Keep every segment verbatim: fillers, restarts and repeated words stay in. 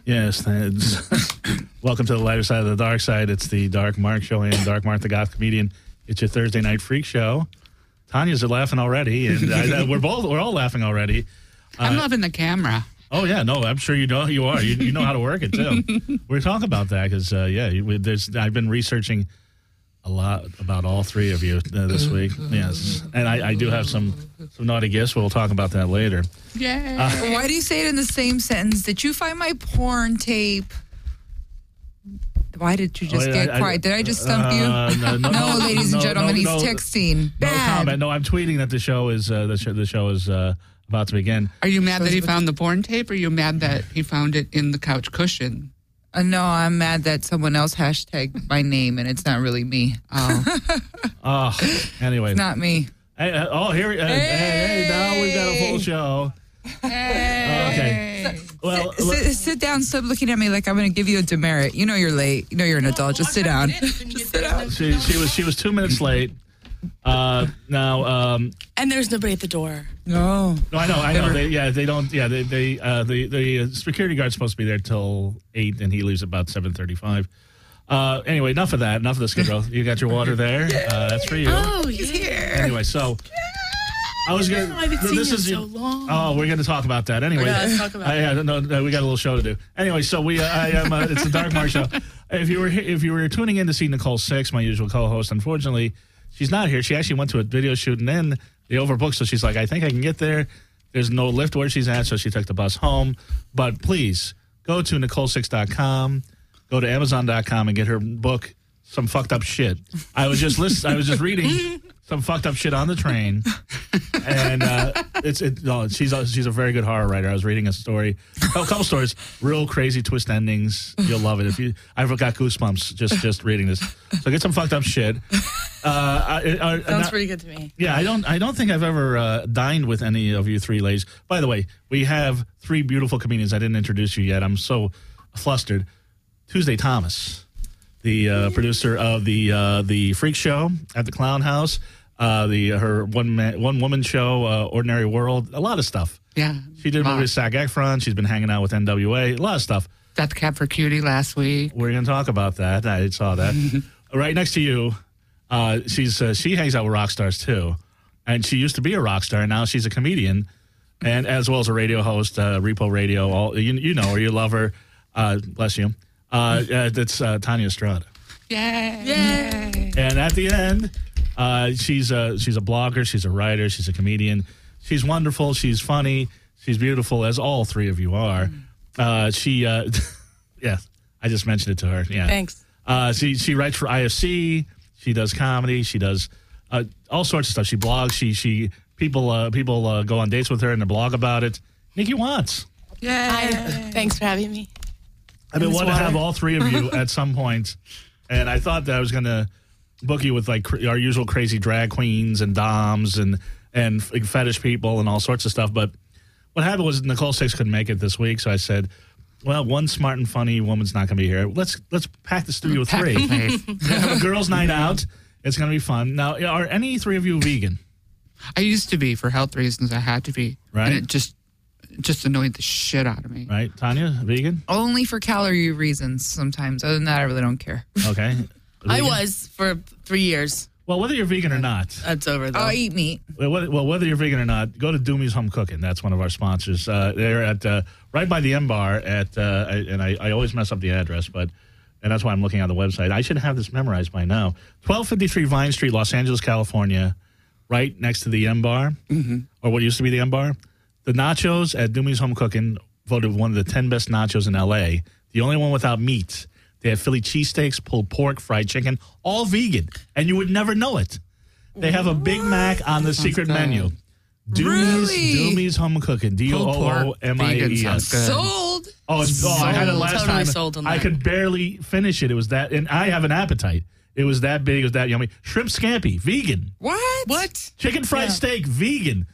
Yes. Welcome to the lighter side of the dark side. It's the Dark Mark Show and Dark Mark the Goth Comedian. It's your Thursday night freak show. Tanya's laughing already, and I, we're both we're all laughing already. Uh, I'm loving the camera. Oh yeah, no, I'm sure you know you are. You, you know how to work it too. We're talking about that because uh, yeah, you, there's I've been researching a lot about all three of you uh, this week. Yes, and I, I do have some some naughty gifts. We'll talk about that later. Yeah. Uh, Why do you say it in the same sentence? Did you find my porn tape? Why did you just oh, get I, quiet? Did I just stump uh, you? No, no, no, no, ladies no, and gentlemen, no, he's no, texting. No Bad. comment. No, I'm tweeting that the show is uh, the, show, the show is uh, about to begin. Are you mad that he found the porn tape, or are you mad that he found it in the couch cushion? Uh, no, I'm mad that someone else hashtagged my name and it's not really me. Oh, Oh, anyway, It's not me. Hey, uh, oh, here, uh, hey. hey, hey, now we've got a full show. Hey. Okay. Well, sit, sit, sit down. Stop looking at me like I'm going to give you a demerit. You know you're late. You know you're an adult. Just sit down. Just sit down. She, she was she was two minutes late. Uh, now, um, And there's nobody at the door. No. no, I know, I know. They, yeah, they don't. Yeah, they, they uh, the the uh, security guard's supposed to be there till eight, and he leaves about seven thirty-five. Uh, anyway, enough of that. Enough of the Skid Row. You got your water there. Uh, that's for you. Oh, he's here. Anyway, so I was gonna. I haven't seen this you is so long. Oh, we're going to talk about that anyway. Yeah, let's talk about I, it. I, no, no, we got a little show to do. Anyway, so we. Uh, I am. Uh, it's the Dark Mark Show. If you were if you were tuning in to see Nicole Six, my usual co-host, unfortunately, she's not here. She actually went to a video shoot and then they overbooked. So she's like, I think I can get there. There's no lift where she's at, so she took the bus home. But please go to Nicole Six dot com, go to Amazon dot com, and get her book. Some fucked up shit. I was just listen, I was just reading some fucked up shit on the train, and uh, it's it. No, she's a, she's a very good horror writer. I was reading a story, a couple stories, real crazy twist endings. You'll love it if you. I've got goosebumps just just reading this. So get some fucked up shit. Uh, I, I, Sounds not, pretty good to me. Yeah, I don't I don't think I've ever uh, dined with any of you three ladies. By the way, we have three beautiful comedians. I didn't introduce you yet. I'm so flustered. Tuesday Thomas. The uh, producer of the uh, the Freak Show at the Clown House, uh, the her one man, one woman show, uh, Ordinary World, a lot of stuff. yeah. She did a movie with Zac Efron. She's been hanging out with N W A, a lot of stuff. Death Cab for Cutie last week. We're going to talk about that. I saw that. Right next to you, uh, she's uh, she hangs out with rock stars too, and she used to be a rock star, and now she's a comedian, and as well as a radio host, uh, Repo Radio. All you, you know her, you love her. Uh, bless you. Uh, uh, that's uh, Tanya Estrada. Yay. Yay. And at the end, uh, she's a she's a blogger, she's a writer, she's a comedian. She's wonderful, she's funny, she's beautiful, as all three of you are. Uh, she, uh, yeah, I just mentioned it to her. Yeah, Thanks. Uh, she she writes for I F C. She does comedy. She does uh, all sorts of stuff. She blogs. She she people uh, people uh, go on dates with her and they blog about it. Nikki Watts. Hi. Thanks for having me. I've been this wanting to water. have all three of you at some point, and I thought that I was going to book you with like cr- our usual crazy drag queens and doms and and f- fetish people and all sorts of stuff. But what happened was Nicole Six couldn't make it this week, so I said, "Well, one smart and funny woman's not going to be here. Let's let's pack the studio with Pack three. the place. We're gonna have a girls' night out. It's going to be fun. Now, are any three of you vegan? I used to be for health reasons. I had to be. Right. And it just it just annoyed the shit out of me. Right, Tanya, vegan? Only for calorie reasons sometimes. Other than that, I really don't care. Okay. I Vegan? was for three years. Well, whether you're vegan or not. That's over, though. Oh, I eat meat. Well, whether- well, whether you're vegan or not, go to Doomy's Home Cooking. That's one of our sponsors. Uh, they're at uh, right by the M Bar at, uh, I- and I, I always mess up the address, but and that's why I'm looking on the website. I should have this memorized by now. twelve fifty-three Vine Street, Los Angeles, California, right next to the M Bar, mm-hmm. or what used to be the M Bar. The nachos at Doomy's Home Cooking voted one of the ten best nachos in L A. The only one without meat. They have Philly cheesesteaks, pulled pork, fried chicken, all vegan, and you would never know it. They have a Big Mac on the secret good. menu. Doomy's, Really? Doomy's Home Cooking. D O O O M I Vegan E sounds S. good. Sold. Oh, it's, oh, I had it Sold. last Totally time. sold on I that. could barely finish it. It was that, and I have an appetite. It was that big. It was that yummy. Shrimp scampi, vegan. What? What? Chicken fried Yeah. steak, vegan.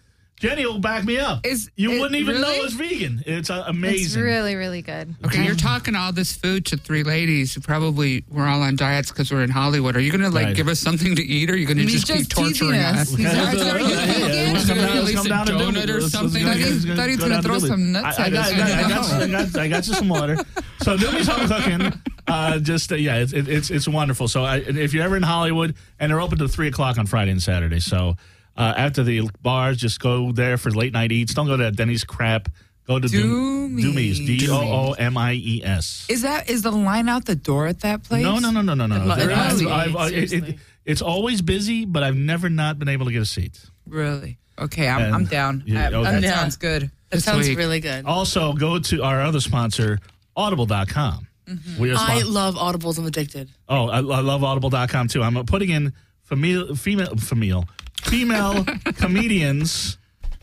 Jenny will back me up. Is you it wouldn't even really? know it's vegan. It's uh, It's amazing. really, really good. Okay, you're talking all this food to three ladies who probably were all on diets because we're in Hollywood. Are you going to like Right. give us something to eat, or are you going to He's just keep just teasing torturing us. us? He's Okay, not let's, uh, sorry, yeah, you yeah, vegan? let's come down, At let's least come a down and do donut it. or Let's- let's something. go- Thought he- let's go- thought he was go gonna down throw and do it. some nuts I, I, at us. got, I, got, I, got, I, got, I got you some water. So Doobie's Home Cooking, uh, just uh, yeah, it's, it, it's it's wonderful. So I, if you're ever in Hollywood, and they're open to three o'clock on Friday and Saturday. So uh, after the bars, just go there for late night eats. Don't go to Denny's crap. Go to Doom- Doomies. Doomies. D O O M I E S. Is that is the line out the door at that place? No, no, no, no, no, no. It There must is- be, I've- I- it- it- seriously. it's always busy, but I've never not been able to get a seat. Really? Okay, I'm, And- I'm down. Yeah, Uh, okay. That I'm down. sounds good. That This sounds week. really good. Also, go to our other sponsor, audible dot com. We are I spon- love Audibles. I'm addicted. Oh, I, I love audible dot com too. I'm putting in female, female, female, female comedians,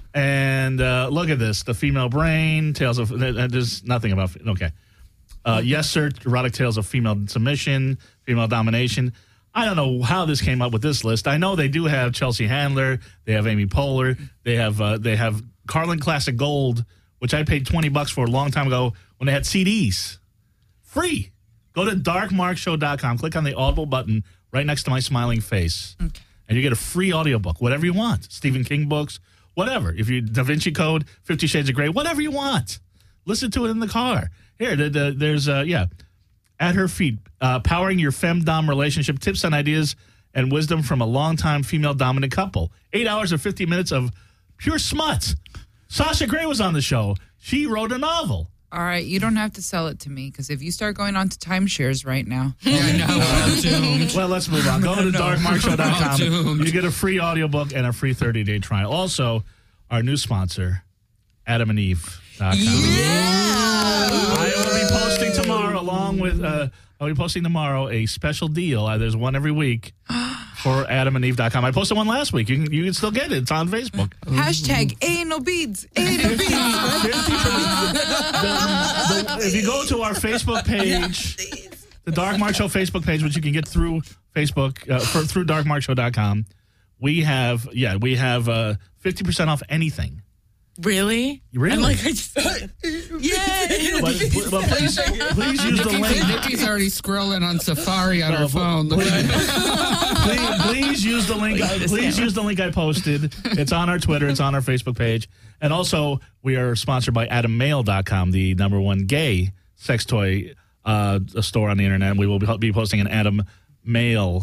and uh, look at this: the female brain, tales of. uh, There's nothing about. Okay, uh, yes, sir. Erotic tales of female submission, female domination. I don't know how this came up with this list. I know they do have Chelsea Handler, they have Amy Poehler, they have uh, they have Carlin Classic Gold, which I paid twenty bucks for a long time ago when they had C Ds. Free. Go to dark mark show dot com. Click on the Audible button right next to my smiling face. Okay. And you get a free audiobook, whatever you want. Stephen King books, whatever. If you Da Vinci Code, Fifty Shades of Grey, whatever you want. Listen to it in the car. Here, the, the, there's, uh, yeah, At Her Feet, uh, powering your femdom relationship, tips and ideas and wisdom from a longtime female dominant couple. Eight hours and fifty minutes of pure smut. Sasha Grey was on the show. She wrote a novel. All right, you don't have to sell it to me because if you start going on to timeshares right now, Yeah, I know. I'm doomed. Well, let's move on. Go to dark mark show dot com. I'm doomed. You get a free audiobook and a free thirty-day trial. Also, our new sponsor, adam and eve dot com. I will be posting tomorrow, along with, uh, I'll be posting tomorrow a special deal. Uh, there's one every week for adam and eve dot com. I posted one last week. You can, you can still get it. It's on Facebook. hashtag ain't no beads, ain't no beads. The- the- if you go to our Facebook page, the Dark Mark Show Facebook page, which you can get through Facebook, uh, for, through dark mark show dot com, we have, yeah, we have uh, fifty percent off anything. Really? Really? I'm like, I just, yeah. But, but please, please use the link. Nikki's already scrolling on Safari on No, her but- phone. Look at please, please use the link. I, please use the link I posted. It's on our Twitter. It's on our Facebook page. And also, we are sponsored by adam mail dot com, the number one gay sex toy uh, store on the internet. We will be posting an Adam Mail.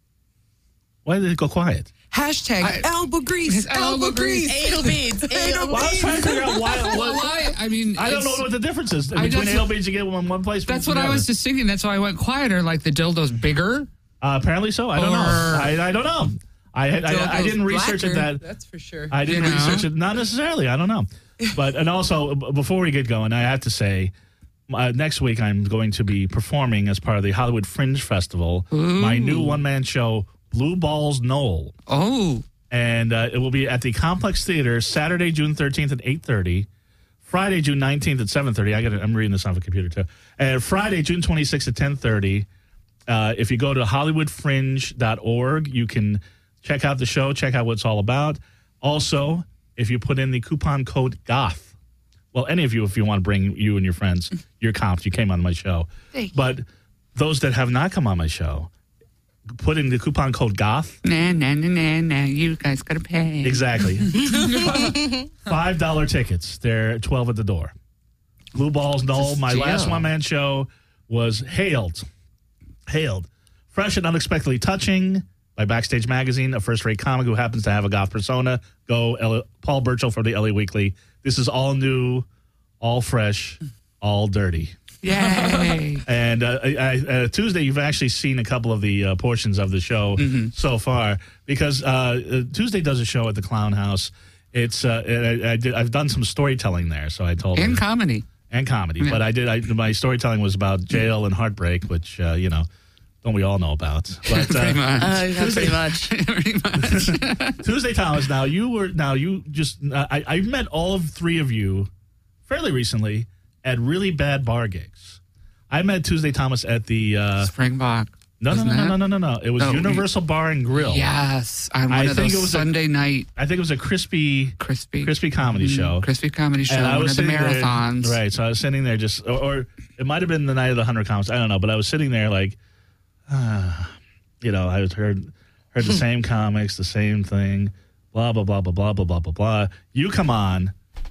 Why did it go quiet? Hashtag I- elbow grease, elbow grease. Anal beads. Anal Well, I was beads. trying to figure out why. Well, What, why? I mean, I don't it's- know what the difference is I between just- anal beads you get one one place. That's from what the I was other. just thinking. That's why I went quieter. Like the dildo's bigger. Uh, apparently so. I don't know. Or- I, I don't know. I had, I, I didn't research it that. That's for sure. I didn't You know? research it. Not necessarily. I don't know. But and also b- before we get going, I have to say, uh, next week I'm going to be performing as part of the Hollywood Fringe Festival, my new one man show, Blue Balls Knoll, Oh, and uh, it will be at the Complex Theater Saturday, June thirteenth at eight thirty. Friday, June nineteenth at seven thirty. I got. I'm reading this off a computer too. And Friday, June twenty-sixth at ten thirty. Uh, if you go to hollywood fringe dot org, you can check out the show, check out what it's all about. Also, if you put in the coupon code GOTH, well, any of you, if you want to bring you and your friends, you're comped. You came on my show. Thank you. But those that have not come on my show, put in the coupon code GOTH. nah, nah, nah, nah, nah. You guys gotta pay. Exactly. five dollar tickets. They're twelve at the door. Blue Balls Knoll. My deal. last one man show was hailed, hailed, fresh and unexpectedly touching by Backstage Magazine, a first rate comic who happens to have a goth persona. Go L- Paul Burchill for the L A Weekly. This is all new, all fresh, all dirty. Yay. And uh, I, I, uh, Tuesday, you've actually seen a couple of the uh, portions of the show so far because uh, uh, Tuesday does a show at the Clown House. It's uh, I, I did, I've done some storytelling there, so I told And her, comedy. and comedy. Yeah. But I did I, my storytelling was about jail and heartbreak, which uh, you know, don't we all know about? But Pretty uh, much. Uh, yeah, pretty much. Pretty much. Tuesday, Thomas. Now you were now you just uh, I I met all of three of you fairly recently at really bad bar gigs. I met Tuesday Thomas at the uh, Springbok. No, no, Wasn't no, that? no, no, no, no. It was Oh, Universal Bar and Grill. Yes, on one I of think those it was a- Sunday night I think it was a crispy, crispy crispy comedy show. crispy comedy show. And I One was of the sitting there- marathons. right? So I was sitting there just, or, or it might have been the night of the hundred comics. I don't know, but I was sitting there like, ah, you know, I was heard heard the same comics, the same thing, blah blah blah blah blah blah blah blah blah. You come on,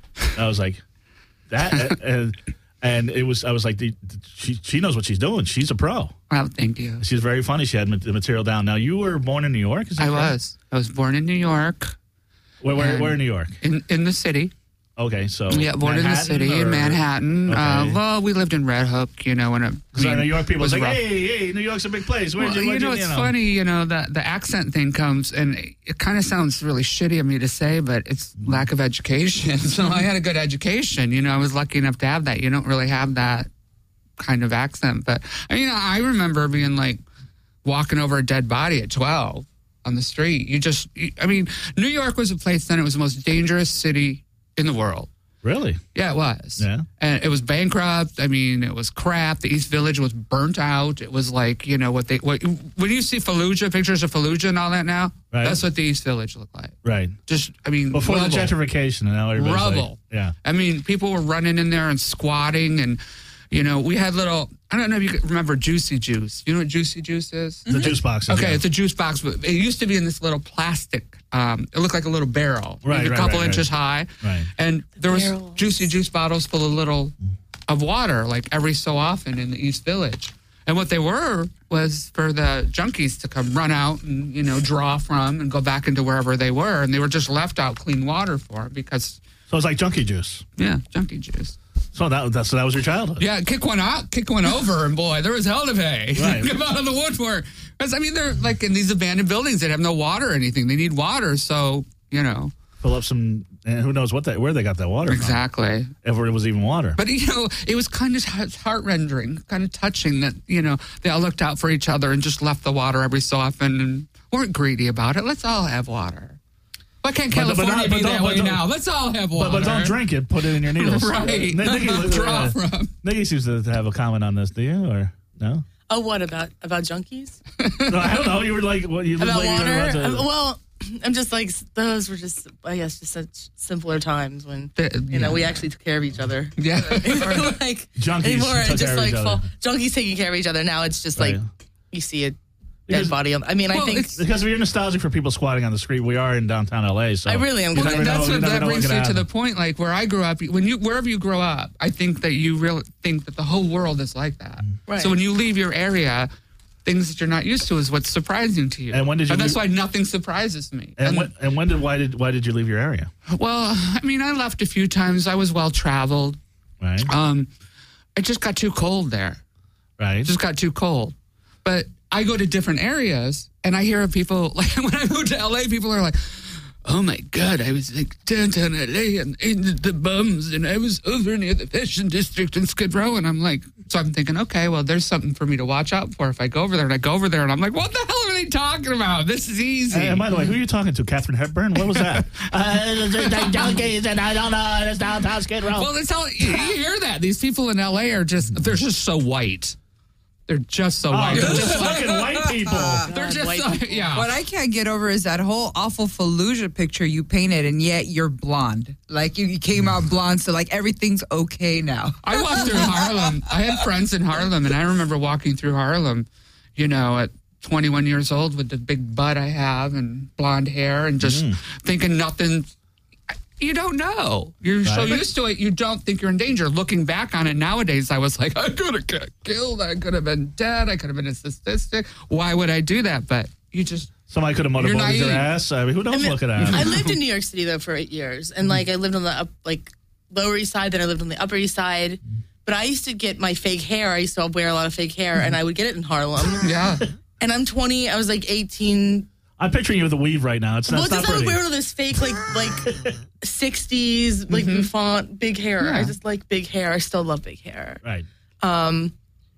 I was like, that, and and it was, I was like, the, she she knows what she's doing. She's a pro. Well, thank you. She's very funny. She had ma- the material down. Now you were born in New York. Is that I correct? was. I was born in New York, Where where, and- where in New York? in in the city. Okay, so Yeah, born in the Manhattan city in or- Manhattan. Okay. Uh, well, we lived in Red Hook, you know, when it. So New York people was was like, rough. hey, hey, New York's a big place. Where'd Well, you, you where'd know, you, it's know? funny, you know, the, the accent thing comes, and it, it kind of sounds really shitty of me to say, but it's lack of education. So I had a good education. You know, I was lucky enough to have that. You don't really have that kind of accent. But, I mean, I remember being like walking over a dead body at twelve on the street. You just, you, I mean, New York was a place then, it was the most dangerous city in the world. Really? Yeah, it was. Yeah. And it was bankrupt. I mean, it was crap. The East Village was burnt out. It was like, you know, what they, what, when you see Fallujah, pictures of Fallujah and all that now, Right. that's what the East Village looked like. Right. Just, I mean, Before rubble. the gentrification, and now everybody's like- Rubble. yeah. I mean, people were running in there and squatting, and, you know, we had little, I don't know if you remember Juicy Juice. You know what Juicy Juice is? The juice boxes. Okay, yeah. it's a juice box. But it used to be in this little plastic. Um, it looked like a little barrel, Right, maybe right, a couple right, inches right. high. Right. And there was Barrels. juicy juice bottles full of little of water, like every so often in the East Village. And what they were was for the junkies to come run out and, you know, draw from and go back into wherever they were. And they were just left out clean water for because, So it's like junkie juice. yeah, junkie juice. So that that's so that was your childhood. Yeah, kick one out, kick one over, and boy, there was hell to pay. Right. Come out of the woodwork. Because, I mean, they're like in these abandoned buildings that have no water or anything. They need water, so, you know. Fill up some, and who knows what that where they got that water Exactly. from. If it was even water. But, you know, it was kind of heart-rendering, kind of touching that, you know, they all looked out for each other and just left the water every so often and weren't greedy about it. Let's all have water. Why can't But- but California not- but be don't- that but way don't- now? Let's all have water. but, but don't drink it. Put it in your needles. Right. Nikki, Draw uh, from. Nikki seems to have a comment on this. Do you or no? Oh, what about about junkies? No, I don't know. You were like, what? You looked About like you were water? about to- Um, well, I'm just like those were just I guess just such simpler times when The- you know yeah. we actually took care of each other. Yeah. like Junkies anymore, took it's care just of like each other. fall, junkies taking care of each other. Now it's just like Right. you see a Because- dead body. On, I mean, Well, I think it's- Because we're nostalgic for people squatting on the street. We are in downtown L A, so I really am. You Well, never know- That's you what never that know what brings could me to the happen. point. Like where I grew up, when you wherever you grow up, I think that you really think that the whole world is like that. Right. So when you leave your area, things that you're not used to is what's surprising to you. And when did you And that's leave- why nothing surprises me. And when, and when did why did why did you leave your area? Well, I mean, I left a few times. I was well traveled. Right, Um, it just got too cold there. right. It just got too cold. But I go to different areas and I hear of people, like when I moved to L A, people are like, oh my God, I was like downtown L A and in the bums and I was over near the fashion district in Skid Row. And I'm like, so I'm thinking, okay, well, there's something for me to watch out for if I go over there. And I go over there and I'm like, what the hell are they talking about? This is easy. And by the way, who are you talking to? Katharine Hepburn? What was that? uh, the junkies and I don't know. It's downtown Skid Row. Well, that's how you, you hear that. These people in L A are just, they're just so white. They're just so Oh, white. they're They're just just like, fucking white people. they're just, white so, people. yeah. What I can't get over is that whole awful Fallujah picture you painted, and yet you're blonde. Like you, you came out blonde, so like everything's okay now. I walked through Harlem. I had friends in Harlem, and I remember walking through Harlem, you know, at twenty-one years old with the big butt I have and blonde hair and just thinking nothing. You don't know. You're so Right. used to it, you don't think you're in danger. Looking back on it nowadays, I was like, I could have got killed. I could have been dead. I could have been a statistic. Why would I do that? But you just, Somebody could have You're motorboated your naive. ass. I mean, who knows I mean, what could happen? I lived in New York City though for eight years, and like I lived on the up, like Lower East Side, then I lived on the Upper East Side. But I used to get my fake hair. I used to wear a lot of fake hair, and I would get it in Harlem. yeah. And I'm twenty. I was like eighteen. I'm picturing you with a weave right now. It's, Well, that's it's not just I would pretty. wear all this fake like like sixties like bouffant big hair. I just like big hair. I still love big hair. Right. Um,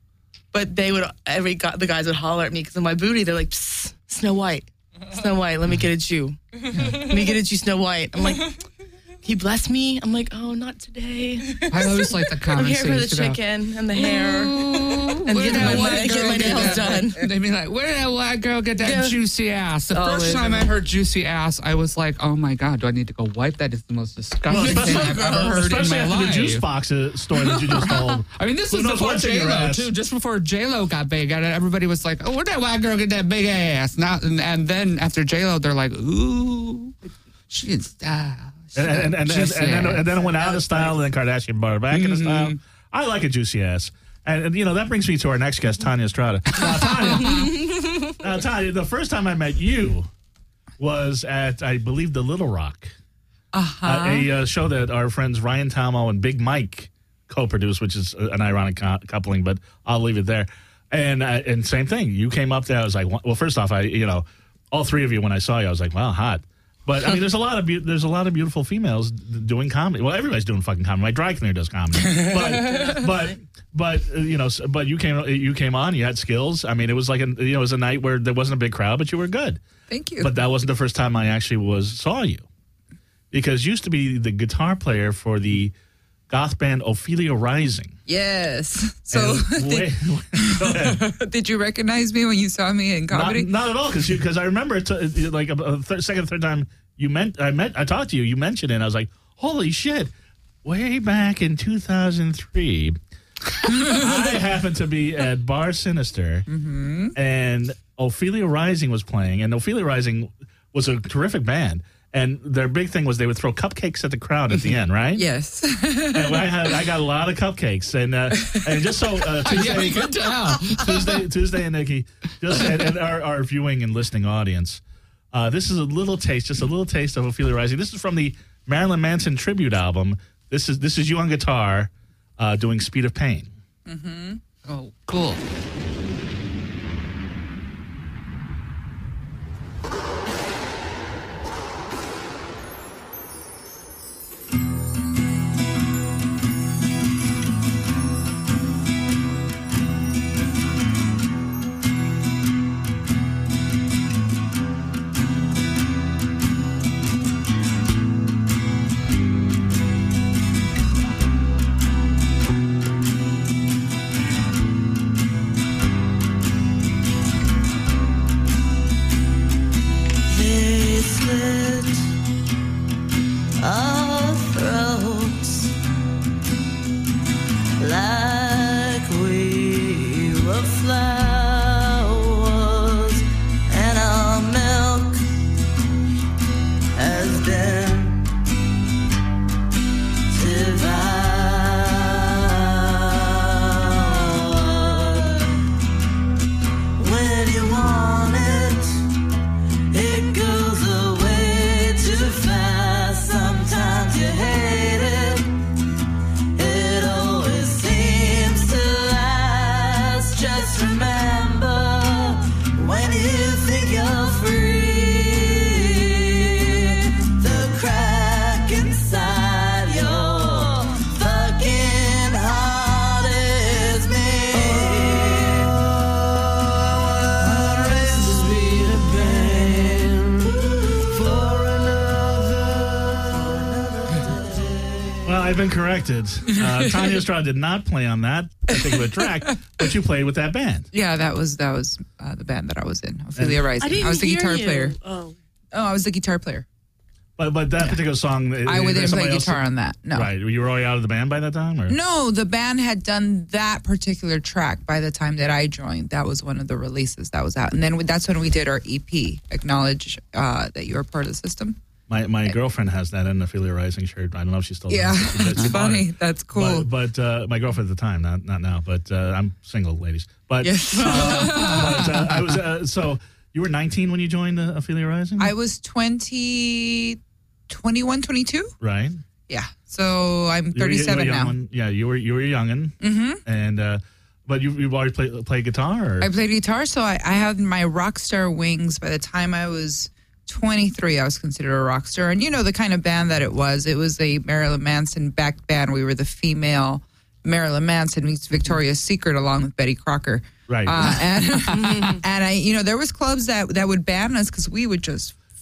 but they would every guy, the guys would holler at me because of my booty. They're like, Psst, Snow White, Snow White. Let me get at you. Let me get at you, Snow White. I'm like, he blessed me. I'm like, oh, not today. I always like the I'm comments. here for they the used to go, chicken and the hair. "Ooh, And where get did my- that white get girl my get nails that?" done. They'd be like, where did that white girl get that Yeah. juicy ass? The Always. first time I heard juicy ass, I was like, oh my God, do I need to go wipe that? It's the most disgusting thing I've ever heard in Especially my after life. the juice box uh, story that you just told. I mean, this Who is knows before what's in your J-Lo, ass? too. Just before J-Lo got big, and everybody was like, oh, where'd that white girl get that big ass? Now, and, and then after J-Lo, they're like, ooh, she in style. She And, and, and, and, juicy and, then, ass. and then it went out of style, and then Kardashian brought it back into style. I like a juicy ass. And, and, you know, that brings me to our next guest, Tanya Estrada. Now, Tanya, now, Tanya, the first time I met you was at, I believe, the Little Rock. Uh-huh. Uh, a uh, show that our friends Ryan Talmo and Big Mike co-produced, which is an ironic co- coupling, but I'll leave it there. And uh, and same thing. You came up there. I was like, well, first off, I you know, all three of you when I saw you, I was like, wow, hot. But I mean, there's a lot of be- there's a lot of beautiful females d- doing comedy. Well, everybody's doing fucking comedy. My dry cleaner does comedy, but but but uh, you know, s- but you came you came on. You had skills. I mean, it was like a you know, it was a night where there wasn't a big crowd, but you were good. Thank you. But that wasn't the first time I actually was saw you, because you used to be the guitar player for the goth band Ophelia Rising. Yes. So And did, wait, go ahead. did you recognize me when you saw me in Not, comedy? not at all, because because I remember it t- like a, a third, second, third time you meant I met I talked to you. You mentioned it. And I was like, holy shit! Way back in two thousand three, I happened to be at Bar Sinister, Mm-hmm. and Ophelia Rising was playing, and Ophelia Rising was a terrific band. And their big thing was they would throw cupcakes at the crowd at the end, right? Yes. And I had I got a lot of cupcakes, and uh, and just so uh, Tuesday, Yeah, you could tell. Tuesday, Tuesday, and Nikki, just and, and our, our viewing and listening audience. Uh, this is a little taste, just a little taste of Ophelia Rising. This is from the Marilyn Manson tribute album. This is this is you on guitar, uh, doing "Speed of Pain." Oh, cool. They slit our throats like we were flowers, and our milk has been devoured. When you want it, it goes away too fast. Sometimes you hate it. It always seems to last. Just remember, when you think you're free, the crack inside your fucking heart is me. Raise the speed of pain for another day. Well, I've been corrected. Uh, Tanya Estrada did not play on that particular track, but you played with that band. Yeah, that was that was uh, the band that I was in, Ophelia Rising. I didn't was the hear guitar you. player. Oh. Oh, I was the guitar player. But but that particular song, I was didn't play guitar on that. No. Right, you were already out of the band by that time, or No, the band had done that particular track by the time that I joined. That was one of the releases that was out. And then that's when we did our E P, Acknowledge uh, That You Are Part of the System. My my girlfriend has that in the Ophelia Rising shirt. I don't know if she still Yeah, does. She- she that's bought funny. it. That's cool. But, but uh, my girlfriend at the time, not not now. But uh, I'm single, ladies. But, Yes. uh, but uh, I was uh, so you were nineteen when you joined uh, Ophelia Rising, I was twenty, twenty-one, twenty-two. right? Yeah. So I'm You were- you were thirty-seven a young now. one. Yeah, you were you were a youngin. Mm-hmm. And uh, but you you've always played play guitar, or? I played guitar, so I, I had my rock star wings. By the time I was twenty-three, I was considered a rock star. And you know the kind of band that it was. It was a Marilyn Manson backed band. We were the female Marilyn Manson meets Victoria's Secret along with Betty Crocker. Right. Uh, and and I, you know, there was clubs that, that would ban us because we would just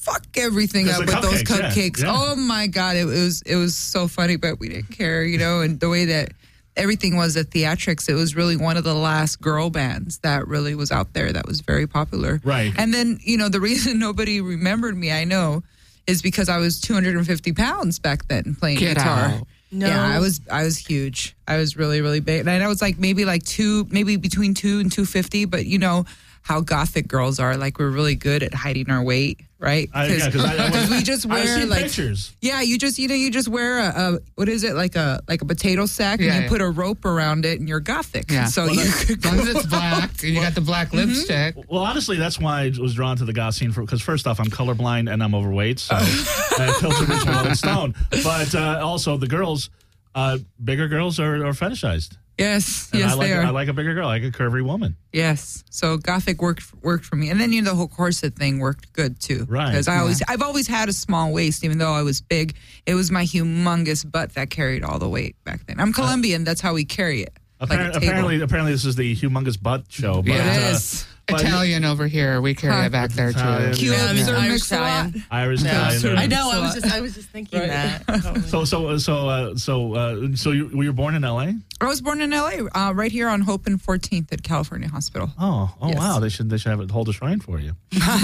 fuck everything Because up the with those cupcakes, yeah, cupcakes. yeah. Oh my god, it was it was so funny, but we didn't care, you know. And the way that everything was at Theatrics, it was really one of the last girl bands that really was out there that was very popular. Right. And then, you know, the reason nobody remembered me, I know, is because I was two hundred fifty pounds back then playing Get guitar. out. No. Yeah, I was I was huge. I was really, really big. And I was like maybe like two, maybe between two and two fifty, but you know how gothic girls are. Like we're really good at hiding our weight, right? I, yeah, because I, I was- we just I've wear seen like pictures. yeah, you just you know you just wear a, a what is it like a like a potato sack Yeah, and you yeah. put a rope around it and you're gothic. Yeah. So Well, you that- could As long as it's black and you got the black Mm-hmm. lipstick. Well, honestly, that's why I was drawn to the goth scene. Because first off, I'm colorblind and I'm overweight, so I filter rich Rolling Stone. But uh, also, the girls, uh, bigger girls are, are fetishized. yes, And yes I like, they are. I like a bigger girl. I like a curvy woman. Yes. So gothic worked worked for me, and then you know the whole corset thing worked good too. Right. Because I always I've always had a small waist, even though I was big. It was my humongous butt that carried all the weight back then. I'm Colombian. That's how we carry it. Like a Appar- table. apparently, apparently, this is the humongous butt show. But, Yeah. It uh, is. but- Italian over here. We carry Huh. it back there Italian, too. yeah. Cubes Yeah, are Irish mixed a lot. Italian. Irish Yeah. Italian. I know. I So, was just I was just thinking Right. that. Totally. So, so, so, uh, so, uh, so you were you born in L A? I was born in L A, uh, right here on Hope and fourteenth at California Hospital. Oh, oh, Yes. wow! They should they should have it hold a shrine for you.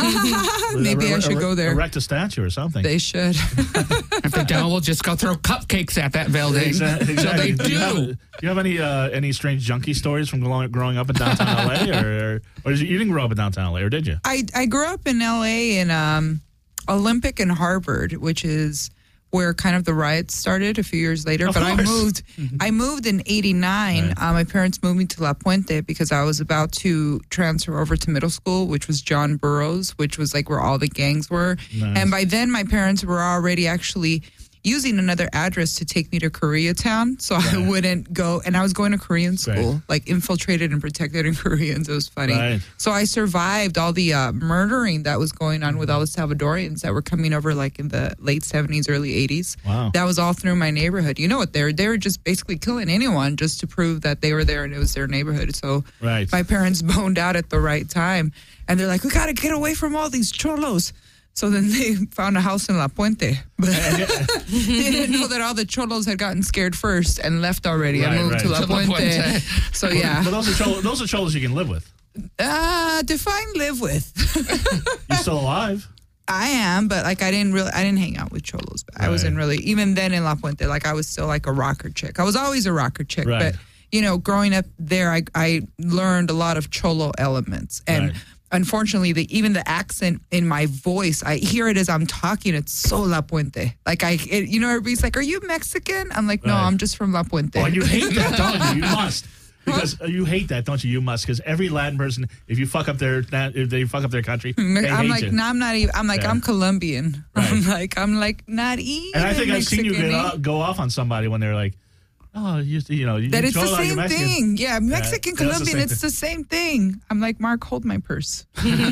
Maybe I Er- should er- go there. Erect a statue or something. They should. If they don't, we'll just go throw cupcakes at that building. Exactly. exactly. they do, you have, do. do you have any uh, any strange junkie stories from growing, growing up in downtown L A, or or, or did you, you didn't grow up in downtown L A, or did you? I, I grew up in L A in um, Olympic and Harvard, which is where kind of the riots started a few years later. Of but I course. moved I moved in eighty-nine. Right. Uh, my parents moved me to La Puente because I was about to transfer over to middle school, which was John Burroughs, which was like where all the gangs were. Nice. And by then my parents were already actually using another address to take me to Koreatown, so I Right. wouldn't go. And I was going to Korean school, Right. like infiltrated and protected in Koreans. It was funny. Right. So I survived all the uh, murdering that was going on with all the Salvadorians that were coming over, like in the late seventies, early eighties. Wow. That was all through my neighborhood. You know what? They were they were just basically killing anyone just to prove that they were there and it was their neighborhood. So Right. my parents boned out at the right time, and they're like, "We got to get away from all these cholos." So then they found a house in La Puente, but they didn't know that all the cholos had gotten scared first and left already and Right, moved to right. La To La Puente. Puente. So yeah, But those are chol- those are cholos you can live with. uh, define live with. You're still alive. I am, but like I didn't really, I didn't hang out with cholos. But I wasn't Right. really, even then in La Puente, like I was still like a rocker chick. I was always a rocker chick, Right. but you know, growing up there, I I learned a lot of cholo elements, and Right. unfortunately, the even the accent in my voice, I hear it as I'm talking. It's so La Puente. Like I, it, you know, everybody's like, "Are you Mexican?" I'm like, "No, Right. I'm just from La Puente." Oh, and you hate that, don't you? You must. Because uh, you hate that, don't you? You must. Because every Latin person, if you fuck up their, if they fuck up their country, they I'm hate like, you. no, I'm not even. I'm like, Yeah. I'm Colombian. Right. I'm like, I'm like not even. And I think I've seen you get, Mexican-y. uh, go off on somebody when they're like, "Oh, you, you know, you That it's the Cholo, you're same Mexican." thing. Yeah, Mexican, Yeah, that's the Colombian, same it's the same thing. I'm like, Mark, hold my purse.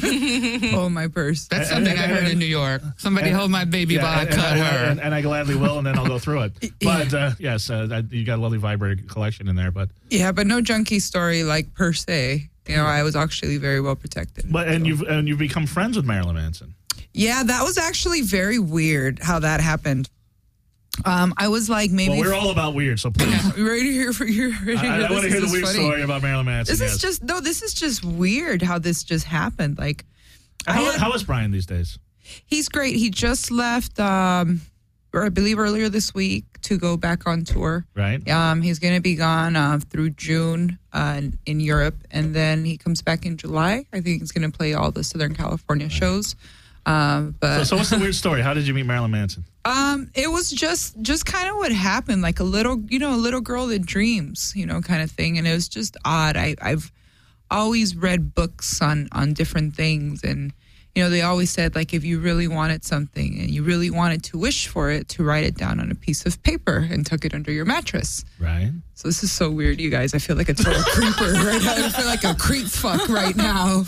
Hold my purse. That's And- something and- I heard and- in New York. Somebody and- hold my baby Yeah, by and, cut and, her. and, and I gladly will, and then I'll go through it. But uh, yes, uh, that- you got a lovely vibrator collection in there. But Yeah, but no junkie story like per se. You know, I was actually very well protected. but and you've and you've become friends with Marilyn Manson. Yeah, that was actually very weird how that happened. Um, I was like maybe Well, we're all about weird, so please. right here for you. Right I, here. I want to This hear the is weird funny. story about Marilyn Manson. This yes. is just no. This is just weird how this just happened. Like, I how, had- how is Brian these days? He's great. He just left, um, or I believe earlier this week, to go back on tour. Right. Um, he's going to be gone uh, through June uh, in, in Europe, and then he comes back in July. I think he's going to play all the Southern California shows. Um, So, but so what's the weird story? How did you meet Marilyn Manson? um, it was just just kind of what happened, like a little, you know, a little girl that dreams, you know, kind of thing. And it was just odd. I, I've always read books on on different things, and you know, they always said like if you really wanted something and you really wanted to wish for it, to write it down on a piece of paper and tuck it under your mattress. Right. So this is so weird, you guys. I feel like a total creeper right now. I feel like a creep fuck right now.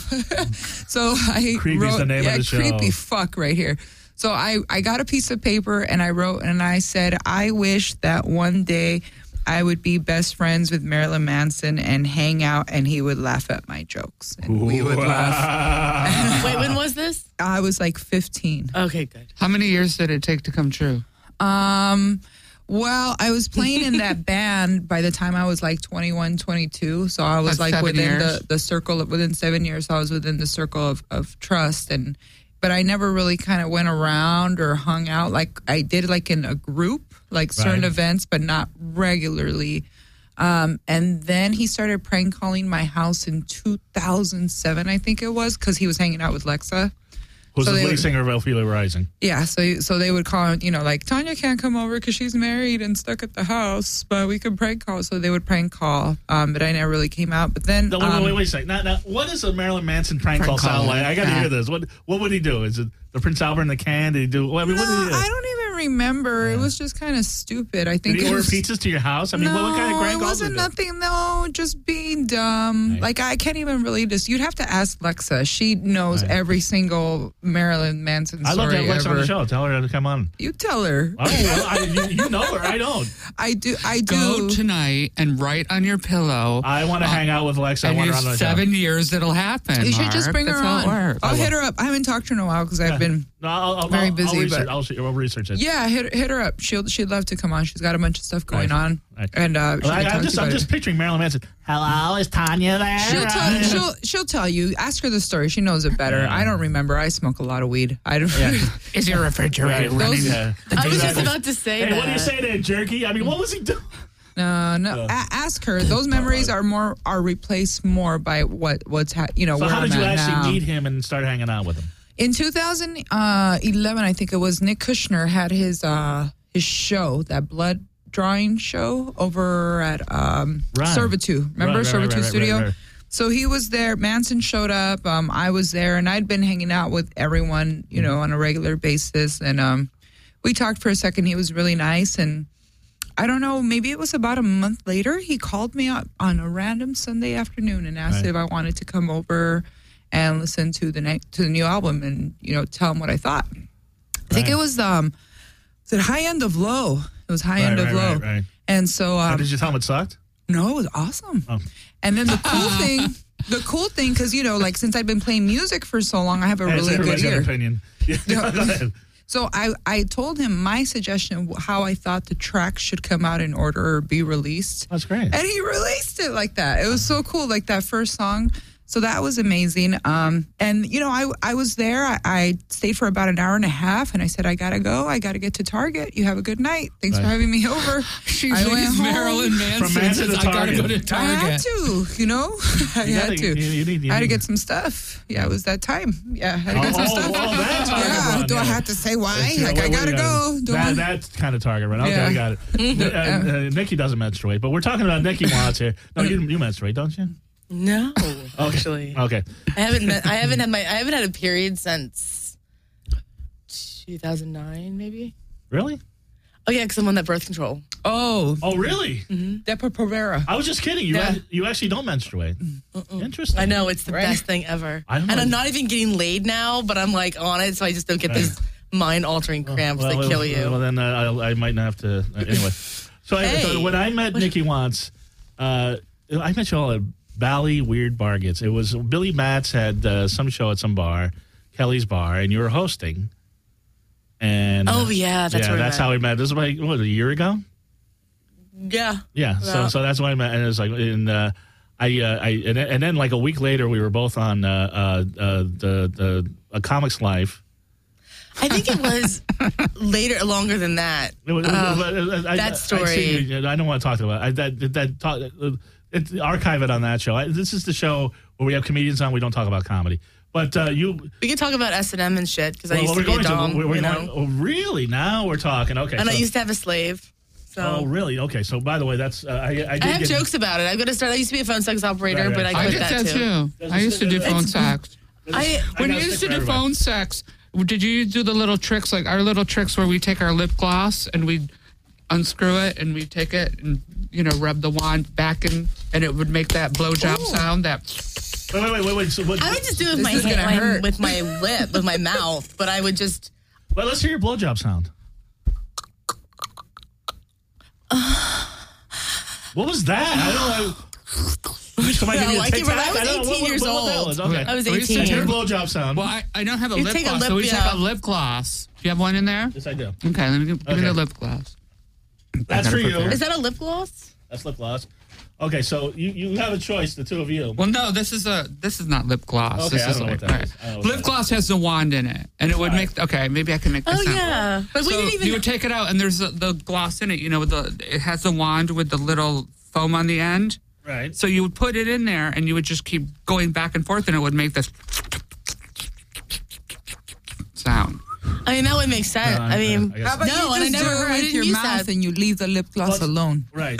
So I Creepy's wrote, the name of yeah, the show. creepy fuck right here. So I, I got a piece of paper and I wrote and I said, I wish that one day I would be best friends with Marilyn Manson and hang out, and he would laugh at my jokes, and we would laugh. Wait, when was this? I was like fifteen. Okay, good. How many years did it take to come true? Um, well, I was playing in that band by the time I was like twenty-one, twenty-two. So I was That's like seven within years. the, the circle of, within seven years, I was within the circle of, of trust. And, but I never really kind of went around or hung out. Like I did like in a group, like certain Right. events, but not regularly. Um, and then he started prank calling my house in two thousand seven, I think it was, because he was hanging out with Lexa. Who's So the they lead would- singer of Ophelia Rising? Yeah, so so they would call, you know, like, Tanya can't come over because she's married and stuck at the house, but we could prank call. So they would prank call, um, but I never really came out. But then, No, wait, um, wait, wait a second. Now, now, what does a Marilyn Manson prank, Prank call sound call, like? I got to yeah. hear this. What What would he do? Is it the Prince Albert in the can? Did he do? I mean, no, what did he do? I don't even remember. It was just kind of stupid. I think Did he it order was, pizzas to your house? I mean, no, what, what kind of prank it calls wasn't did he do? nothing. No, just being dumb. Right. Like I can't even really just. You'd have to ask Lexa. She knows Right. every single Marilyn Manson I love story to have Lex ever. on the show. Tell her to come on. You tell her. Oh, well, I, you, you know her. I don't. I do. I do. Go tonight and write on your pillow. I want to hang out with Lex. I and want in her on the show. seven years, it'll happen. You should just Mark. bring her That's how on. it works. I'll I hit will. her up. I haven't talked to her in a while because I've been. No, I'll, I'll, Very I'll, busy, I'll research, but- I'll, I'll research it. Yeah, hit, hit her up. She'll she'd love to come on. She's got a bunch of stuff going Right. on, Right. and uh, she Well, I, can I'm talk just, to you I'm about just it. picturing Marilyn Manson. Hello, is Tanya there? She'll tell she'll she'll tell you. Ask her the story. She knows it better. Yeah. I don't remember. I smoke a lot of weed. I don't. Is your refrigerator Right. running? Yeah. I was just Exactly. about to say Hey, that. what do you say there, jerky? I mean, what was he doing? No, no. Yeah. A- ask her. Those memories are more are replaced more by what what's ha- you know So where how I'm did you at actually now. meet him and start hanging out with him? In two thousand eleven, I think it was, Nick Kushner had his uh, his show, that blood drawing show over at um, Right. Servitude. Remember Right, right, Servitude right, right, Studio? right, right. So he was there. Manson showed up. Um, I was there, and I'd been hanging out with everyone, you know, on a regular basis. And um, we talked for a second. He was really nice, and I don't know, maybe it was about a month later, he called me up on a random Sunday afternoon and asked Right. if I wanted to come over and listen to the ne- to the new album and, you know, tell him what I thought. I think Right. it was um was it High End of Low. It was High Right, End of right, Low. right, right. And so Oh, um, did you tell him it sucked? no, it was awesome. Oh. And then the cool thing, the cool thing, because, you know, like since I've been playing music for so long, I have a Hey, really good everybody's got an ear. opinion. Yeah, go ahead. So I, I told him my suggestion, how I thought the track should come out in order or be released. That's great. And he released it like that. It was so cool, like that first song. So that was amazing. Um, and, you know, I, I was there. I, I stayed for about an hour and a half, and I said, I got to go. I got to get to Target. You have a good night. Thanks for Right. having me over. She I leaves went home. Marilyn Manson. From Manson says, to I gotta go to Target. I had Target. to, you know? I You had gotta- to. you- you need- you I had to need- get some stuff. Yeah, it was that time. Yeah, I had to Oh, get some oh, stuff. oh, that Target yeah, run, do I yeah. have to say why? Yeah, Like, wait, I wait, got to yeah. go. Do That, I- that's kind of Target run. Okay, Yeah. I got it. uh, uh, Nikki doesn't menstruate, but we're talking about Nikki Watts here. No, you, you menstruate, don't you? No, actually, Okay. I haven't. Met, I haven't had my. I haven't had a period since two thousand nine, maybe. Really? Oh yeah, because I'm on that birth control. Oh, Oh, really? Depo-Provera. I was just kidding. You Yeah. act- you actually don't menstruate. Interesting. I know it's the Right. best thing ever. I don't and know. I'm not even getting laid now, but I'm like on it, so I just don't get those mind-altering cramps Well, that well, kill you. Well, then uh, I, I might not have to. Uh, anyway, so, I, Hey. so when I met Nikki Watts, uh, I met you all at Bally Weird Bargains. It was Billy Matz had uh, some show at some bar, Kelly's Bar, and you were hosting. And Oh, yeah, that's yeah, where we that's met. how we met. This was like what, a year ago. yeah. Yeah, so Yeah. so that's why I met, and it was like, and uh, I, uh, I, and, then- and then like a week later, we were both on uh, uh, uh, the the a Comics Life. I think it was later, longer than that. It was, it was- but, uh, I- that I, story. I, see, I don't want to talk about it. I, that that talk, uh, it, archive it on that show. I, this is the show where we have comedians on. We don't talk about comedy, but uh, you. We can talk about S and M and shit because I well, used we're to be a going dom, to. We're, we're you going, know, oh, really? Now we're talking. Okay. and I so- used to have a slave. So Oh, really? Okay. So, by the way, that's uh, I. I, did I have get, jokes about it. I'm gonna start. I used to be a phone sex operator, Right, right. but I I quit did that, that too. too. I used to do phone sex. I When gotta you used stick to for do everybody. phone sex, did you do the little tricks, like our little tricks where we take our lip gloss and we unscrew it and we take it and, you know, rub the wand back in and it would make that blowjob sound that... Wait, wait, wait, wait. wait. So what, I would just do it with This my is gonna hand, hurt. with my lip, with my mouth. But I would just. well, let's hear your blowjob sound. What was that? I don't know. Somebody give me a like it, Tic but Tac? I was I don't know. eighteen What- years what- what that old. was? Okay. I was We used to That's eighteen. your blowjob sound. Well, I, I don't have a You lip take a gloss, lip- so we take yeah. a lip gloss. Do you have one in there? Yes, I do. Okay, let me give, give me Okay. the lip gloss. That's I for gotta you. prepare. Is that a lip gloss? That's lip gloss. Okay, so you, you have a choice, the two of you. Well, no, this is a this is not lip gloss. Okay, this I is don't know what a- that all is. I don't know what Lip that gloss has the wand in it, and it would All make. Okay, maybe I can make this Oh sound. yeah, but we So didn't even. you would take it out, and there's the, the gloss in it. You know, with the it has the wand with the little foam on the end. Right. So you would put it in there, and you would just keep going back and forth, and it would make this sound. I mean, that would make sense. No, I mean, I guess How about No, you and I just never- do it I with didn't your use mouth that. and you leave the lip gloss Let's- alone? Right.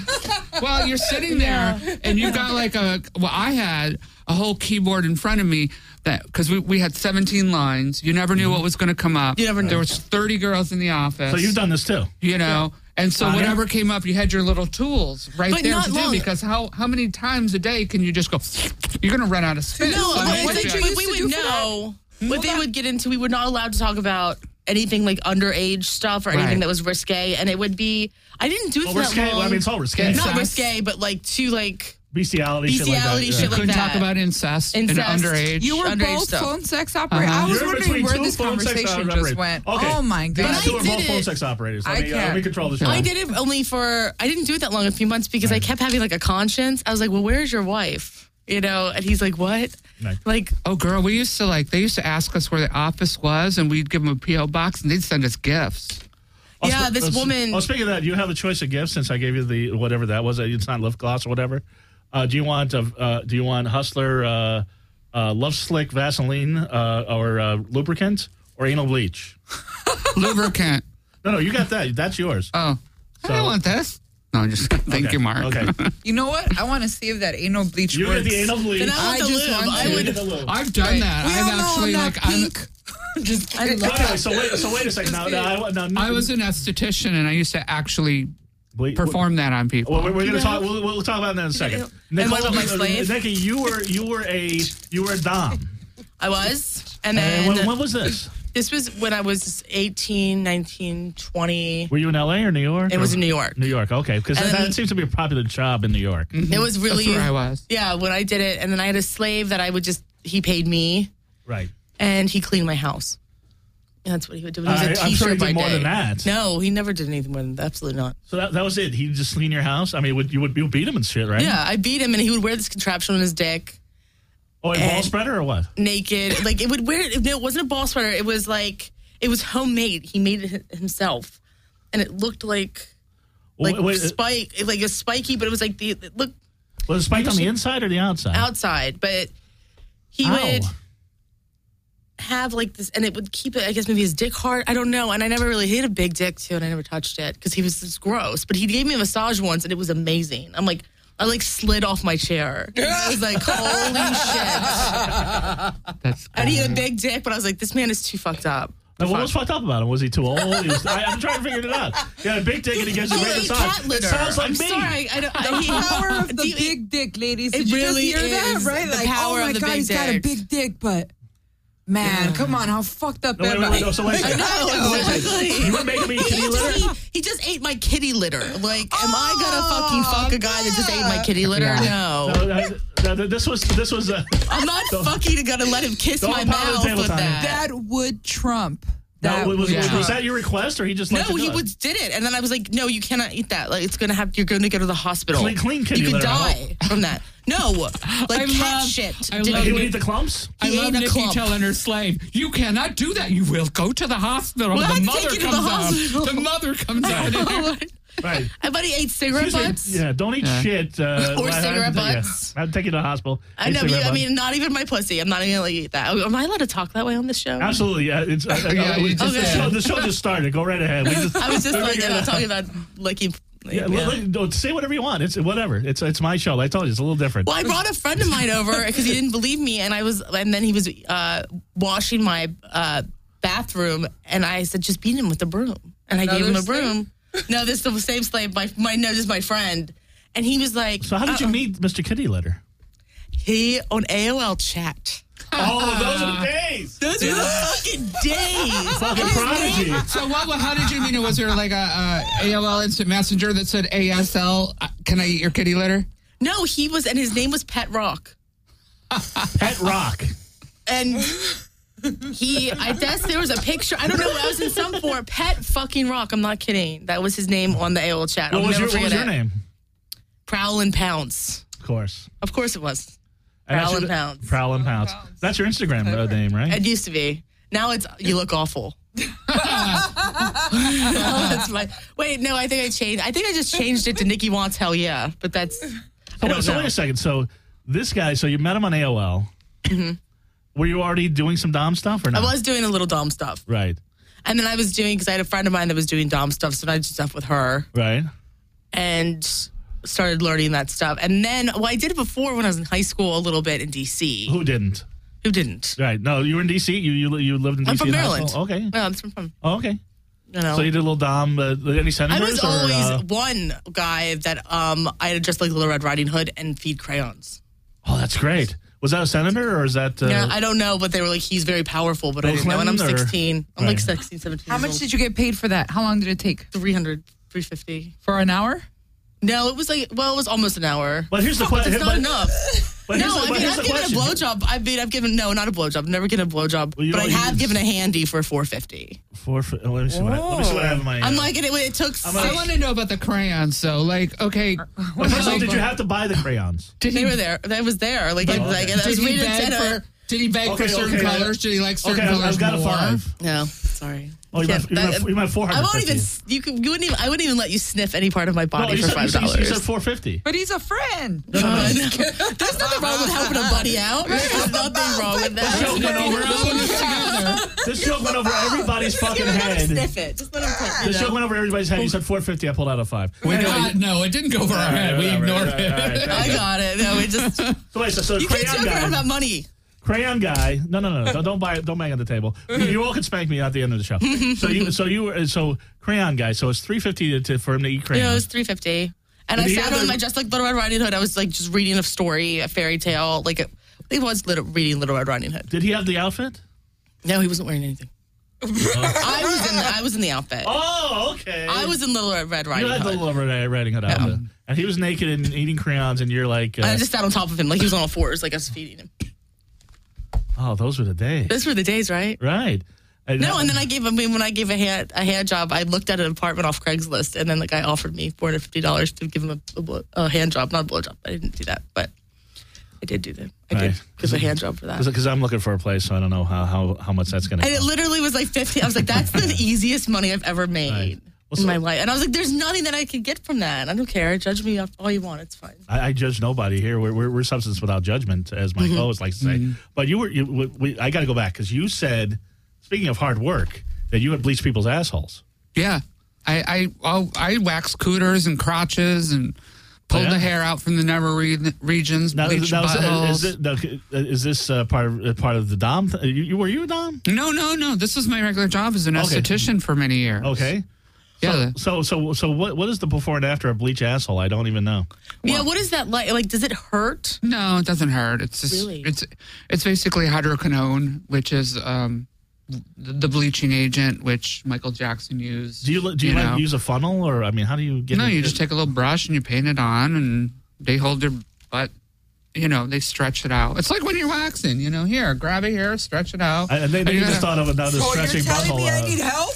Well, you're sitting there, and you've got like a. Well, I had a whole keyboard in front of me that because we, we had seventeen lines. You never knew what was going to come up. You never knew. There was thirty girls in the office. So you've done this too. you know. And so Uh, whatever came up, you had your little tools right But there not to long. do because how how many times a day can you just go? You're going to run out of space. no, So but I it's want like, you- but used we to would do for know what they would get into. We were not allowed to talk about anything like underage stuff or anything Right. that was risque, and it would be. I didn't do it Well, for risque, that long. well, I mean, it's all risque. Not Incest. risque, but like too like Bestiality, Bestiality, shit shit like that. like couldn't that. talk about incest, Incest. and underage. You were Underage both stuff. phone sex operators. Uh-huh. I was You're wondering between where two this phone sex conversation operators. just went. Okay. Oh my These god! I two are did both it. phone sex operators. Let I me, uh, let me can't. control the show. I did it only for I didn't do it that long, a few months, because I kept having like a conscience. I was like, well, where's your wife? You know, and he's like, what? Right. Like, Oh, girl, we used to like, they used to ask us where the office was, and we'd give them a P O box, and they'd send us gifts. Oh, yeah, sp- this oh, woman. Oh, speaking of that, you have a choice of gifts since I gave you the whatever that was. It's not lip gloss or whatever. Uh, do you want a, uh, do you want Hustler uh, uh, Love Slick Vaseline uh, or uh, lubricant or anal bleach? Lubricant. No, no, you got that. That's yours. Oh, I So- don't want this. No, I'm just thank Okay, you, Mark. Okay. You know what? I want to see if that anal bleach You works. get the anal bleach. Then I want I the just lube. want I to. You would. get the lube. I've done Right. that. We I've all know actually I'm like not I'm, pink. Just I kidding. love Okay, so wait, so wait a second. Now, now, I, now, I was an esthetician, and I used to actually Wait, perform that on people. Well, we're, we're going to Yeah. talk. We'll, we'll talk about that in a second. And what about my slave? Nikki, you were you were a you were a dom. I was. And And then when, when was this? this was when I was eighteen, nineteen, twenty. Were you in L A or New York? It was Or- in New York. New York, okay, because And that, then- that seems to be a popular job in New York. It was really. That's where I was. Yeah, when I did it. And then I had a slave that I would just, he paid me Right. and he cleaned my house. And that's what he would do. He was I- a I'm t-shirt sure he did by more day. than that. No, he never did anything more than that. Absolutely not. So that, that was it. He just clean your house. I mean, would you would you beat him and shit, right? Yeah, I beat him and he would wear this contraption on his dick. Oh, a ball And- spreader or what? Naked. Like it would wear it. No, it wasn't a ball sweater. It was like it was homemade. He made it hi- himself, and it looked like like Wait, wait, uh, spike, like a spiky, but it was like the it looked was it spiked on the inside or the outside? outside. But he Ow. would have like this, and it would keep it. I guess maybe his dick hard. I don't know. And I never really he had a big dick too, and I never touched it because he was just gross. But he gave me a massage once, and it was amazing. I'm like. I like slid off my chair. I was like, holy shit. That's And he had a big dick, but I was like, this man is too fucked up. Now, what was fucked up about him? Was he too old? He was, I, I'm trying to figure it out. He had a big dick and he gives a He great ate massage. cat litter. It sounds like I'm me. sorry. I, I don't, I, he, Power of the do you- big dick, ladies. It Did you really just hear that? is Right? the Like, power oh my of the god, big he's got a dick. big dick, but man, come on, how fucked up No, wait, am wait, I? wait, no, so wait a second. No, exactly. You were making me He kitty just, litter? he, he just ate my kitty litter. Like, am I gonna fucking fuck a guy that just ate my kitty litter? Yeah. No. No, no, no, this was this was uh, I'm not fucking gonna let him kiss Don't my pound the mouth table, with Tanya. that. That would trump. no, That was, would was, trump. was that your request or he just No, liked to do he it? would, did it, and then I was like, "No, you cannot eat that. Like, it's gonna have. You're gonna go to the hospital. Clean- clean kitty You could litter, I die from that. No, like I cat love- shit. I Did love He you- would eat the clumps? I He love ate a Nikki clump. telling her slave, "You cannot do that. You will go to the hospital." Well, the I'd mother take you to the comes hospital. out. The mother comes out. Right. I bet he ate cigarette Excuse me, butts. Yeah, don't eat Yeah. shit. Uh, Or I- I- cigarette yeah. butts. I'd take you to the hospital. I Eat know. cigarette I butts. mean, not even my pussy. I'm not even gonna eat that. Am I allowed to talk that way on this show? Absolutely, yeah. It's, uh, Yeah, uh, you it's- just the, did. show, the show just started. Go right ahead. We just, I was just we're like, figuring I'm it not out. talking about licking. Yeah, yeah. well, look, don't say whatever you want. It's whatever. It's it's my show. I told you, it's a little different. Well, I brought a friend of mine over because he didn't believe me, and I was, and then he was uh, washing my uh, bathroom, and I said, "Just beat him with the broom," and I gave him a Another broom. No, this is the same slave. My my no, this is my friend, and he was like, So how did you uh-uh. meet Mister Kitty Litter? He on A O L chat. Oh, those are the days. Those are the fucking days. Fucking prodigy. So what? How did you mean it? Was there like a, a A O L Instant Messenger that said A S L can I eat your kitty litter? No, he was, and his name was Pet Rock. Pet Rock. And he, I guess there was a picture. I don't know. I was in some for Pet fucking Rock. I'm not kidding. That was his name on the A O L chat. What I'll was, never your, what was forget your it. name? Prowl and Pounce. Of course. Of course it was. And Prowl that's and your- Pounce. Prowl and Pounce. That's your Instagram uh, name, right? It used to be. Now it's you look awful. Oh, that's my. Wait, no, I think I changed. I think I just changed it to Nikki Wants Hell Yeah, but that's. I So, don't wait, so know. wait a second. So this guy, so you met him on A O L. Were you already doing some Dom stuff or I not? was doing a little Dom stuff, Right, and then I was doing because I had a friend of mine that was doing Dom stuff, so I did stuff with her right. and started learning that stuff. And then, well, I did it before when I was in high school a little bit in D C. Who didn't? Who didn't? Right. No, you were in D C. You you, you lived in D C. I'm from in high Maryland. school? Okay. Yeah, I'm from. Oh, okay. You know. So you did a little Dom. Uh, any I senators? was or, always uh, one guy that um I had just like Little Red Riding Hood and feed crayons. oh, that's great. Was that a senator or is that? Uh, Yeah, I don't know, but they were like, he's very powerful, but I Bill didn't know. And I'm Clinton or- sixteen. I'm like Right. sixteen, seventeen. How much did you get paid for that? How long did it take? three hundred, three fifty. For an hour? No, it was like, well, it was almost an hour. But here's the But question. it's not enough. But here's No, the, I but mean, here's I've the given a question. blowjob. I mean, I've given, no, not a blowjob. I've never given a blowjob, Well, you but I know, you have just- given a handy for four fifty. Four. fi- oh, let me see what I, let me see what I have in my. I'm uh, like, it, it took I'm I like- want to know about the crayons, though. Like, okay, Well, first of all, did you have to buy the crayons? did They he, were there. That was there. Like, Oh, it, okay. like, and I did was he reading beg it. for? Did he beg Okay, for certain okay, I- colors? Did he like certain Okay, I've, colors I've got a more? five. No, sorry. Oh, you Yeah, meant, you, that- meant, you meant four I hundred. won't even. You can. You wouldn't even. I wouldn't even let you sniff any part of my body No, you for said, five you said, dollars. you said four fifty. But he's a friend. There's nothing wrong with helping a buddy out. There's nothing wrong with This joke that. went over. This joke went over everybody's fucking Let him head. sniff it. Just let him take This it. joke went over everybody's head. You said four fifty. I pulled out a five. We Anyway, got, no, it didn't go over our head. We Right, right, ignored right, it. right, right. I got it. No, we just. So wait, so, so You can't crayon joke around guy, about money. crayon guy. No, no, no, no. Don't, don't buy. Don't bang on the table. You, you all can spank me at the end of the show. So you, so you were, so crayon guy. So it's three fifty to, to for him to eat You know, crayon. it was three fifty, and Did I he sat have on the- my just like Little Red Riding Hood. I was like just reading a story, a fairy tale. Like it, it was little, reading Little Red Riding Hood. Did he have the outfit? No, he wasn't wearing anything. I was in. The, I was in the outfit. Oh, okay. I was in Little Red You Riding had the Hood. little Red Riding Hood outfit, and he was naked and eating crayons, and you're like, uh, I just sat on top of him like he was on all fours, like I was feeding him. oh, those were the days, Those were the days, right? right? And No, that- and then I gave. I mean, when I gave a hand a hand job, I looked at an apartment off Craigslist, and then the guy offered me four hundred fifty dollars to give him a, a, blow, a hand job, not a blow job. I didn't do that, but I did do that. I Right. did give a hand job for that. because I'm looking for a place, so I don't know how how, how much that's going to And it cost. literally was like fifty. I was like, that's the easiest money I've ever made Right. Well, in so- my life. And I was like, there's nothing that I could get from that. I don't care. Judge me up all you want. It's fine. I, I judge nobody here. We're, we're, we're substance without judgment, as my co-host likes to say. But you were, you, we, we, I got to go back because you said, speaking of hard work, that you had bleached people's assholes. Yeah, I I I'll, I wax cooters and crotches and pulled Oh, yeah? the hair out from the nether re- regions, Now, bleached now is, buttholes. is, it, now, is this uh, part of uh, part of the Dom? Th- you, you were you a Dom? no, no, no. This was my regular job as an Okay. esthetician for many years. Okay. Yeah. So so so what what is the before and after a bleach asshole? I don't even know. Yeah, what is that like? Like, does it hurt? No, it doesn't hurt. It's just Really? it's it's basically hydroquinone, which is um, the, the bleaching agent which Michael Jackson used. Do you do you, you like know? use a funnel or I mean how do you get? No, it? you just take a little brush and you paint it on, and they hold their butt. You know, they stretch it out. It's like when you're waxing. You know, here, grab it here, stretch it out. I, and they, they you just gotta- thought of another Oh, you're stretching telling butthole. me I uh, need help?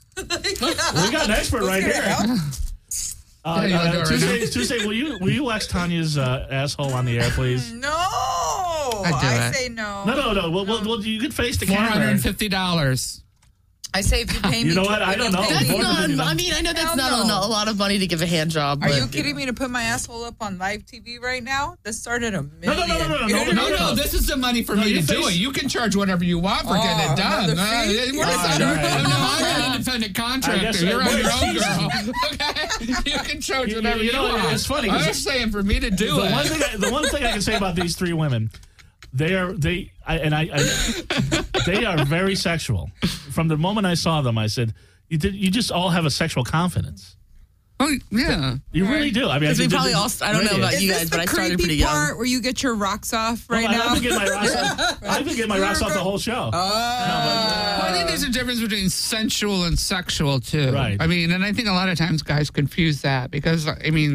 we got an expert right Let's here. get help. Uh, Yeah, you wanna do uh, it right Tuesday, now? Tuesday, will you will you wax Tanya's uh, asshole on the air, please? No. I'd do I it. say no. No, no, no. Well, well, well you could face the Four hundred camera. and fifty dollars. I say if you pay me. You know what? I don't know. That's More than not. fifty I dollars. mean, I know that's Hell not no. a, a lot of money to give a hand job. Are but, you kidding me to put my asshole up on live T V right now? This started a No, million. no, no, no, no, You no, know no, what I No, mean? no, this is the money for No, me you to do face- it. You can charge whatever you want for getting Oh, it done. another Uh, fee? it- we're All not- right, all right. no, I'm an independent I contractor. guess- You're on well, your own, Jesus. girl. Okay, you can charge You- whatever you you, know, want. it's funny 'cause I'm just saying for me to do The it. one thing, I, the one thing I can say about these three women, they are they, I, and I, I, they are very sexual. From the moment I saw them, I said, "You did, you just all have a sexual confidence. Oh, yeah. You really do." I mean, Because I we did probably this all. I don't know radio. about Is you this guys, the but I started creepy pretty young. part where you get your rocks off right Oh, I- now? I've been getting my rocks off. I've been getting my rocks off the whole show. Uh, Well, I think there's a difference between sensual and sexual too. Right. I mean, and I think a lot of times guys confuse that because I mean,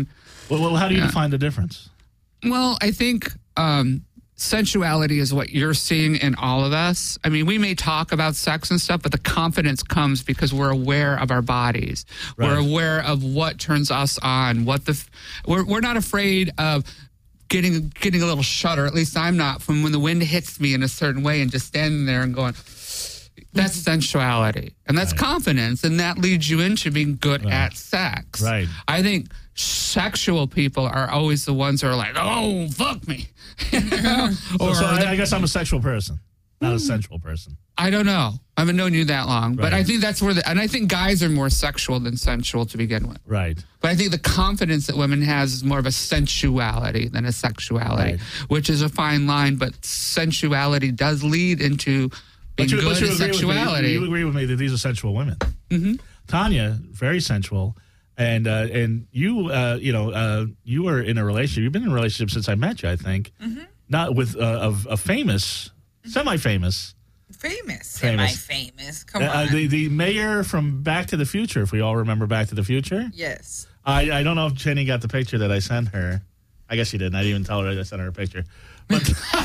Well, well how do you Yeah. define the difference? Well, I think um, sensuality is what you're seeing in all of us. I mean, we may talk about sex and stuff, but the confidence comes because we're aware of our bodies. Right. We're aware of what turns us on. What the f- we're we're not afraid of getting getting a little shudder. At least I'm not, from when the wind hits me in a certain way and just standing there and going. That's sensuality, and that's Right. confidence, and that leads you into being good Right. at sex. Right. I think sexual people are always the ones who are like, "Oh, fuck me," So, or so I, the- I guess I'm a sexual person, not a sensual person. I don't know. I haven't known you that long, but Right. I think that's where the, and I think guys are more sexual than sensual to begin with. Right. But I think the confidence that women has is more of a sensuality than a sexuality, Right. which is a fine line. But sensuality does lead into being But you, good but you at agree sexuality. With me, you agree with me that these are sensual women. Mm-hmm. Tanya, very sensual, and uh, and you, uh, you know, uh, you were in a relationship. You've been in a relationship since I met you, I think. Mm-hmm. Not with uh, of a famous, semi-famous, Famous, Famous. semi-famous. Come uh, on. the the mayor from Back to the Future. If we all remember Back to the Future, yes. I I don't know if Jenny got the picture that I sent her. I guess she didn't. I didn't even tell her I sent her a picture. But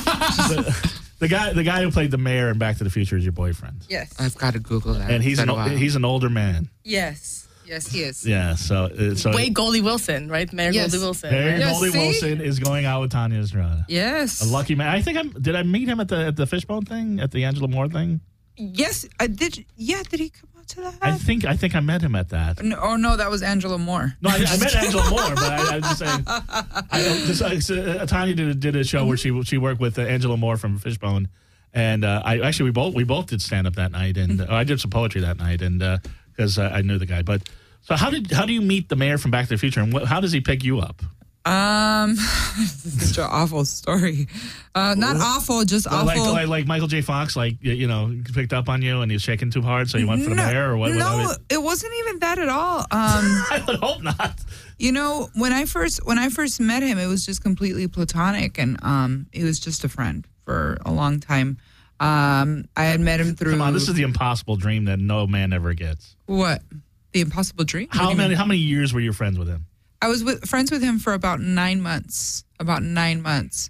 the, the guy the guy who played the mayor in Back to the Future is your boyfriend. Yes. I've got to Google that. And he's It's an been a ol- while. he's an older man. yes. Yes, he is. Yeah, so uh, so Wait, Goldie Wilson, right? Mayor Yes. Goldie Wilson. Mayor right? Yes, Goldie see? Wilson is going out with Tanya Estrada. Yes. A lucky man. I think I'm. Did I meet him at the at the Fishbone thing at the Angela Moore thing? Yes, I did. Yeah, did he come out to that? I think I think I met him at that. no, oh no, that was Angela Moore. No, I, I met Angela Moore, but I, I'm just saying. I don't, just, uh, so, uh, Tanya did, a- did a show where she she worked with uh, Angela Moore from Fishbone, and uh, I actually we both we both did stand up that night, and uh, I did some poetry that night, and because uh, I knew the guy. But so how did how do you meet the mayor from Back to the Future, and what, how does he pick you up? Um, this is such an awful story. Uh, not awful, just Like, awful. like like Michael J. Fox, like you, you know, picked up on you, and he's shaking too hard, so you went for the no, mayor, or what? no, what- it wasn't even that at all. Um, I would hope not. you know, when I first when I first met him, it was just completely platonic, and um, he was just a friend for a long time. Um, I had met him through Come on, this is the impossible dream that no man ever gets. what the Impossible Dream. What do How you many mean? how many years were you friends with him? I was with, friends with him for about nine months. About nine months.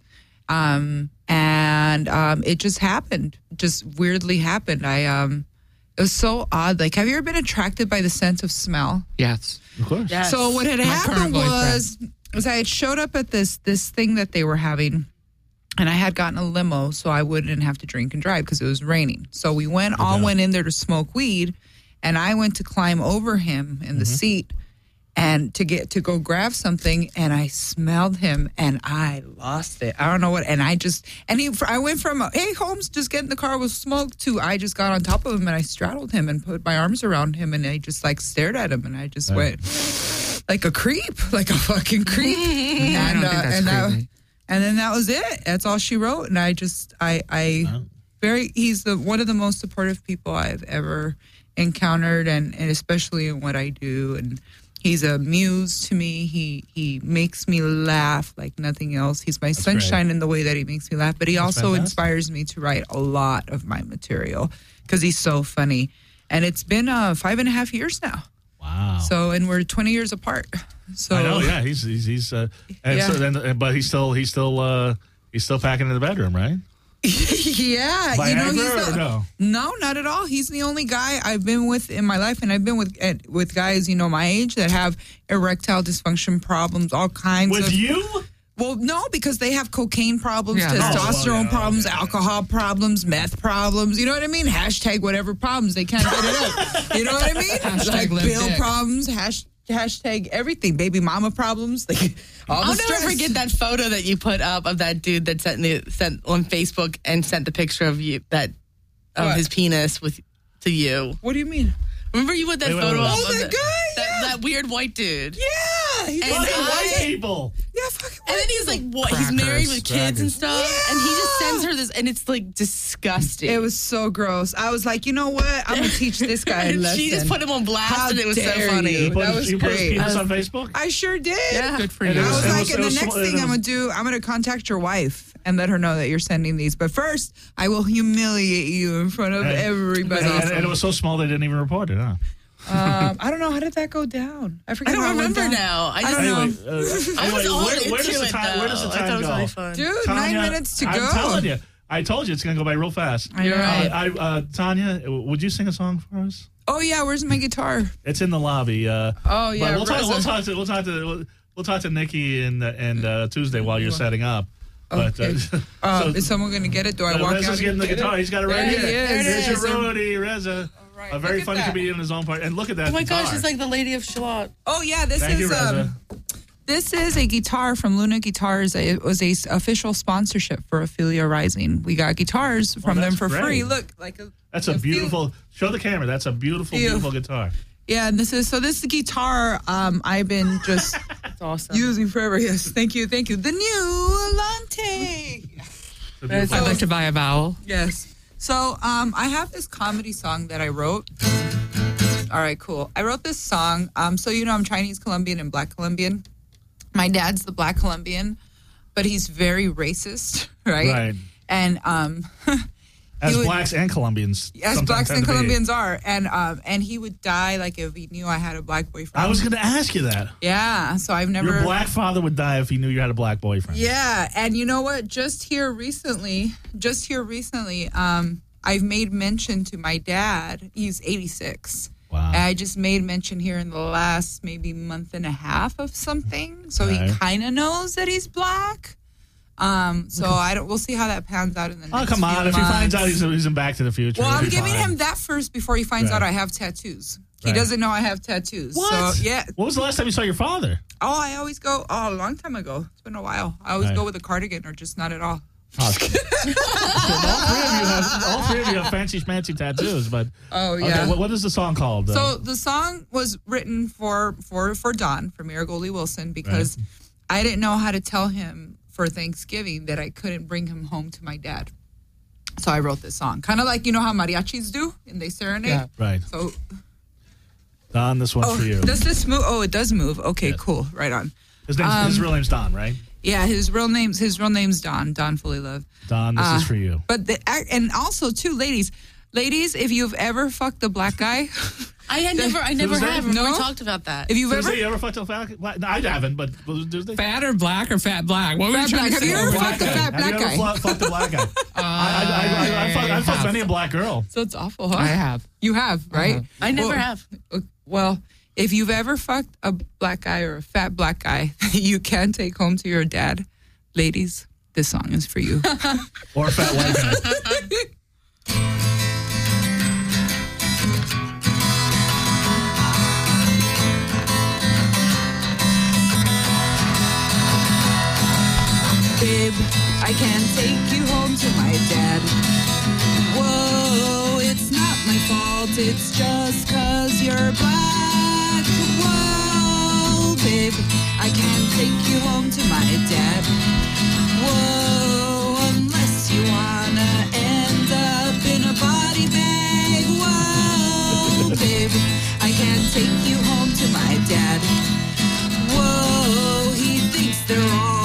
Um, and um, it just happened. Just weirdly happened. I um, it was so odd. Like, have you ever been attracted by the sense of smell? Yes. Of course. Yes. So what had My current happened boyfriend. was, was I had showed up at this this thing that they were having, and I had gotten a limo so I wouldn't have to drink and drive because it was raining. So we went all Okay. went in there to smoke weed, and I went to climb over him in the seat and to get to go grab something, and I smelled him and I lost it. I don't know what, and I just and he I went from hey Holmes, just get in the car with smoke to I just got on top of him and I straddled him and put my arms around him and I just like stared at him and I just Right. went like a creep, like a fucking creep. I and, don't think that's and that- creepy. and then that was it. That's all she wrote. And I just, I, I, Wow. very, he's the one of the most supportive people I've ever encountered, and, and especially in what I do. And he's a muse to me. He he makes me laugh like nothing else. He's my sunshine in the way that he makes me laugh. But he That's also fantastic. inspires me to write a lot of my material because he's so funny. And it's been uh, five and a half years now. Wow. So, and we're twenty years apart. So I know, yeah, he's he's he's uh, and Yeah. so then, uh, but he's still he's still uh, he's still packing in the bedroom, right? yeah, you know, Viagra he's or the, no? no, not at all. He's the only guy I've been with in my life, and I've been with at, with guys, you know, my age that have erectile dysfunction problems, all kinds With of. you? Well, no, because they have cocaine problems, Yeah. testosterone Oh, well, yeah, problems, okay. alcohol problems, meth problems. You know what I mean? Hashtag whatever problems they can't get it out. You know what I mean? Hashtag like live bill dick. problems, hash, hashtag everything, baby mama problems. Like all I'll the never stress. forget that photo that you put up of that dude that sent the sent on Facebook and sent the picture of you that of What? his penis with to you. What do you mean? Remember you put that Wait, wait, photo wait. up Oh, of that the- guy? that, Yeah. that weird white dude. Yeah, he's And fucking I- White people. Yeah, fucking And then he's like, what? He's Crackers, married with kids and crackers. stuff, and he just sends her this, and it's like disgusting. It was so gross. I was like, you know what? I'm gonna teach this guy a And lesson. she just put him on blast, How and it was so dare funny. you. You put, That his- was you put his great. penis on Facebook? I sure did. Yeah. Good for And you. it I was- was it like, was- and it the was next sm- it thing was- I'm gonna do, I'm gonna contact your wife and let her know that you're sending these. But first, I will humiliate you in front of And- everybody. And, and it was so small they didn't even report it, huh? Um, I don't know. How did that go down? I I forget. don't how it went remember down. now. I I just don't know. Anyway, uh, I was anyway, all where, into where does the it, time? Where does the though. I time thought it was go? really fun. Dude, Tanya, nine minutes to I'm go. telling you. I told you it's going to go by real fast. You're right. Uh, I, uh, Tanya, would you sing a song for us? Oh yeah, where's my guitar? It's in the lobby. Uh, Oh yeah, but we'll talk. Rosa. We'll talk to. We'll talk to. We'll, we'll talk to Nikki and and uh, Tuesday while you're setting up. But Okay. uh, Uh, so, is someone gonna get it? Do I uh, walk Reza's out? getting and the get guitar. it? He's got it right There here. he is. There's There it your is. Rudy Reza, right, a very look at funny that. comedian in his own part. And look at that. Oh my guitar. gosh, it's like the Lady of Shalott. Oh yeah, this Thank is you, Reza. um, this is a guitar from Luna Guitars. It was a s- official sponsorship for Ophelia Rising. We got guitars from them that's for great. free. Look, like a, That's a few- beautiful. Show the camera. That's a beautiful, Few. beautiful guitar. Yeah, and this is so. This guitar, um, I've been just It's awesome. using forever. Yes, thank you, thank you. The new Alante. It's a beautiful- I'd like to buy a vowel. Yes. So um, I have this comedy song that I wrote. All right, cool. I wrote this song. Um, so you know I'm Chinese Colombian and Black Colombian. My dad's the Black Colombian, but he's very racist, right? Right. And um, As he would- blacks and Colombians. as sometimes blacks tend and to be. Colombians are, and um, and he would die like if he knew I had a black boyfriend. I was going to ask you that. Yeah. So I've never. Your black father would die if he knew you had a black boyfriend. Yeah, and you know what? Just here recently, just here recently, um, I've made mention to my dad. He's eighty-six. Wow. And I just made mention here in the last maybe month and a half of something, so Okay. he kind of knows that he's black. Um, so I don't. We'll see how that pans out in the Oh, next. come on. few If he finds months. out he's, he's in Back to the Future. Well, he'll I'm be giving fine. him that first before he finds Right. out I have tattoos. He Right. doesn't know I have tattoos. What? So yeah. What was the last time you saw your father? Oh, I always go. Oh, a long time ago. It's been a while. I always Right. go with a cardigan or just not at all. Oh, all, three of you have, all three of you have fancy schmancy tattoos, but Oh okay, yeah. what, what is the song called? though? So the song was written for for for Don, for Marigoldie Wilson, because I didn't know how to tell him for Thanksgiving that I couldn't bring him home to my dad. So I wrote this song, kind of like you know how mariachis do and they serenade. Yeah. right. So Don, this one's oh, for you. does this move? Oh, it does move. Okay, Yes. cool. Right on. His, name's, his real name's Don, right? Yeah, his real name's his real name's Don. Don Fully Love. Don, this Uh, is for you. But the and also too, ladies, ladies, if you've ever fucked a black guy, I had never, I never Tuesday? have. No? We talked about that. if you've Tuesday, ever you ever fucked a black? black no, I haven't, but Tuesday. Fat or black or fat black? What were Fat you trying black. to Have say? you ever Black fucked a guy. fat Have black you guy? ever fu- fucked a black guy? I, I, I, I, I, fucked, I fucked many a black girl. so it's awful, huh? I have. You have, right? Uh-huh. I never Well, have. uh, Well, if you've ever fucked a black guy or a fat black guy that you can take home to your dad, ladies, this song is for you. Or a fat white guy. Babe, I can't take you home to my dad. Whoa, it's not my fault, it's just cause you're black. Whoa, babe, I can't take you home to my dad. Whoa, unless you wanna end up in a body bag. Whoa, babe, I can't take you home to my dad. Whoa, he thinks they're all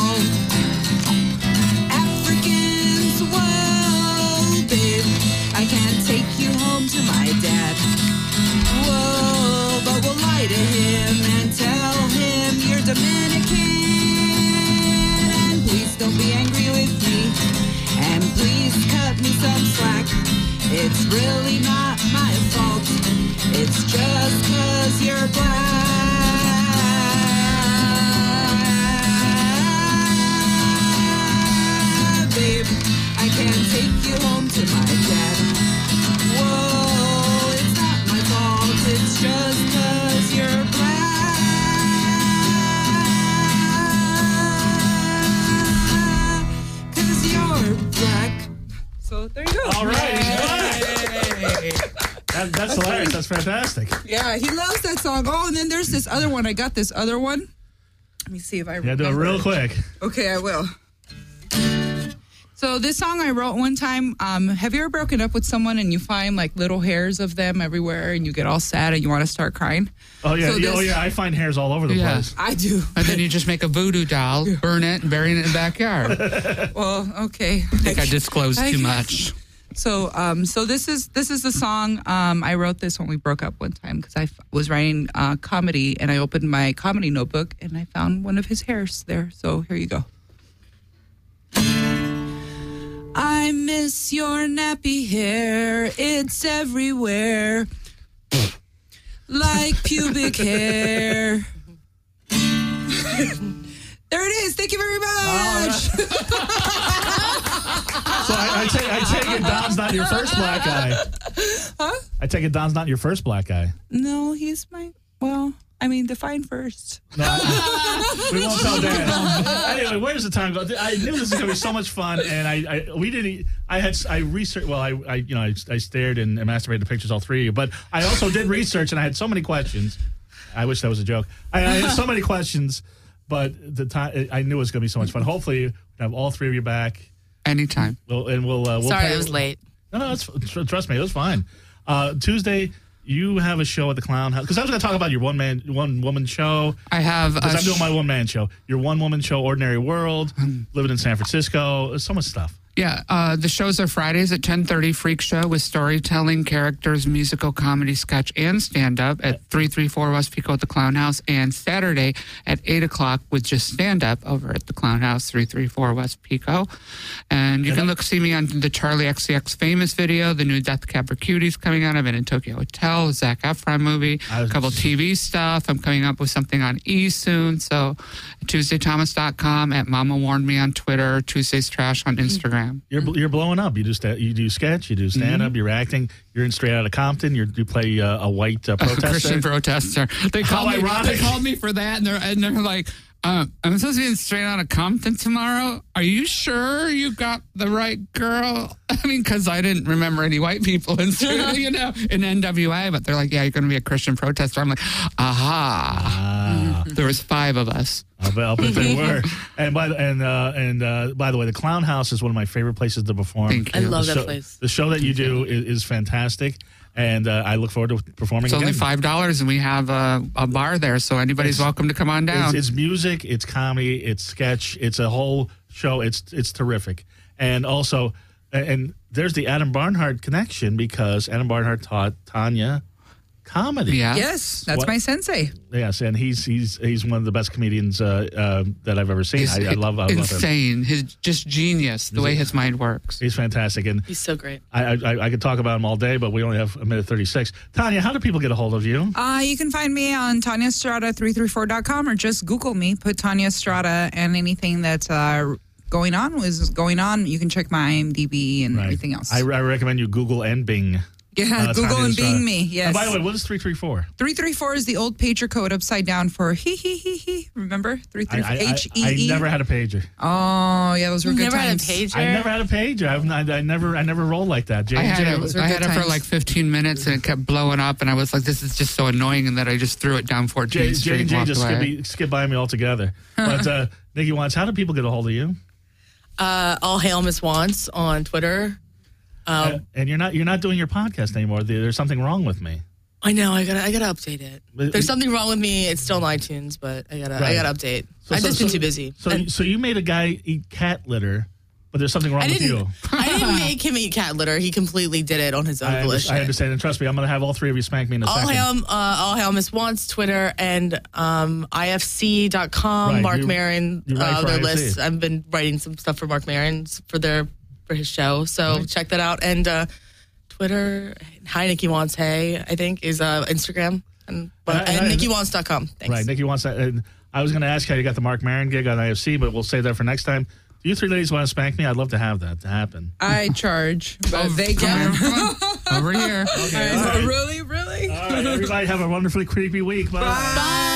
Africans. Whoa, babe, I can't take you home to my dad. Whoa, but we'll lie to him and tell him you're Dominican. And please don't be angry with me. And please cut me some slack. It's really not my fault. It's just cause you're black. Babe, I can't take you home to my dad. Whoa, it's not my fault. It's just cause you're black. Cause you're black. So there you go. All right. That, that's hilarious. That's fantastic. Yeah, he loves that song. Oh, and then there's this other one. I got this other one. Let me see if I Yeah, remember. do it real quick. Okay, I will. So this song I wrote one time. Um, have you ever broken up with someone and you find like little hairs of them everywhere and you get all sad and you want to start crying? Oh yeah, So yeah, oh this- yeah. I find hairs all over the Yeah. place. I do. And then you just make a voodoo doll, burn it, and bury it in the backyard. I Well, okay. think I disclosed too much. So, um, so this is this is the song. Um, I wrote this when we broke up one time because I f- was writing uh, comedy, and I opened my comedy notebook and I found one of his hairs there. So here you go. I miss your nappy hair. It's everywhere, like pubic hair. There it is. Thank you very much. So I, I, take, I take it Don's not your first black guy. Huh? I take it Don's not your first black guy. No, he's my, well, I mean, define first. No, we won't tell Dan. Anyway, where's the time go? I knew this was going to be so much fun, and I, I we didn't. I had I researched. Well, I, I you know I, I stared and masturbated the pictures all three of you, but I also did research, and I had so many questions. I wish that was a joke. I, I had so many questions, but the time I knew it was going to be so much fun. Hopefully, we'll have all three of you back. Anytime. We'll, and we'll. Uh, we'll Sorry, pay, I was late. No, no, it's, tr- trust me, it was fine. Uh, Tuesday. You have a show at the Clown House because I was going to talk about your one man, one woman show. I have. Because I'm sh- doing my one man show. Your one woman show, Ordinary World, living in San Francisco. So much stuff. Yeah, uh, the shows are Fridays at ten thirty, Freak Show with storytelling, characters, musical, comedy, sketch, and stand-up at three thirty-four West Pico at the Clown House, and Saturday at eight o'clock with just stand-up over at the Clown House, three thirty-four West Pico. And you can look see me on the Charlie X C X Famous video, the new Death Cab for Cuties coming out. I've been in Tokyo Hotel, Zac Efron movie, I was- a couple T V stuff. I'm coming up with something on E! soon, so Tuesday Thomas dot com, at Mama Warned Me on Twitter, Tuesday's Trash on Instagram. You're you're blowing up. You do sta- you do sketch. You do stand up. You're acting. You're in Straight Outta Compton. You're, you play uh, a white uh, A protester. Christian protester. They How called me. ironic. They called me for that, and they're and they're like, um, "I'm supposed to be in Straight Outta Compton tomorrow. Are you sure you got the right girl?" I mean, because I didn't remember any white people in Straight, you know, in N W A. But they're like, "Yeah, you're going to be a Christian protester." I'm like, "Aha!" Ah, There was five of us. I'll bet, I'll bet they were. And by the, and uh, and uh, by the way, the Clown House is one of my favorite places to perform. Thank I you. love the that show, place. The show that you do is, is fantastic, and uh, I look forward to performing. It's again. only five dollars, and we have a, a bar there, so anybody's It's- welcome to come on down. It's, it's music, it's comedy, it's sketch, it's a whole show. It's it's terrific. And also, and there's the Adam Barnhart connection because Adam Barnhart taught Tanya comedy. yeah. Yes, that's What- my sensei. Yes, and he's he's he's one of the best comedians uh, uh, that I've ever seen. I, I love I love him. insane. His just genius. The way his mind works. He's fantastic, and He's so great. I, I I could talk about him all day, but we only have a minute thirty-six. Tanya, how do people get a hold of you? Uh, you can find me on Tanya Strada three thirty-four dot com or just Google me, put Tanya Strada, and anything that's uh, going on was going on. You can check my IMDb and everything else. I, I recommend you Google and Bing. yeah, uh, Google Tanya and Estrada. Bing me. Yes. And by the way, what is three three four? three thirty-four is the old pager code upside down for he he he he. Remember? three I, thirty-four I, H E I, I E. never had a pager. Oh, yeah, those were You good never times. had a pager. I never had a pager. I've not, I never I never rolled like that. J I had those it. were I good had it for times. like fifteen minutes, and it kept blowing up. And I was like, "This is just so annoying," and that I just threw it down J, fourteenth J Street and and J walked just away. skip, me, skip by me altogether. But uh, Nikki wants, how do people get a hold of you? Uh, all hail Miss Wants on Twitter. Um, Uh, and you're not you're not doing your podcast anymore. There- There's something wrong with me. I know. I gotta. I gotta update it. But- There's something wrong with me. It's still on iTunes, but I gotta. Right. I gotta update. So- I've so- just been so- too busy. So And so you made a guy eat cat litter, but there's something wrong I with didn't. you. I didn't make him eat cat litter. He completely did it on his own I, under- volition. I understand, and trust me, I'm going to have all three of you spank me in a All second. hail, uh, all hail Miss Wants, Twitter, and um, I F C dot com. Right, Mark you- Maron, you write uh, for their I F C. list. I've been writing some stuff for Mark Maron for their for his show. So check that out. And uh, Twitter, hi Nikki Wants, hey, I think is uh, Instagram and, And I- and, and I- Nikki Wants dot com. Thanks. Right, Nikki wants that. And I was going to ask how you got the Mark Maron gig on I F C, but we'll save that for next time. Do you three ladies want to spank me? I'd love to have that to happen. I charge, but Oh, they come can. here, come on. Over here. Okay, all right. Really, really? All right, everybody have a wonderfully creepy week. Bye. Bye.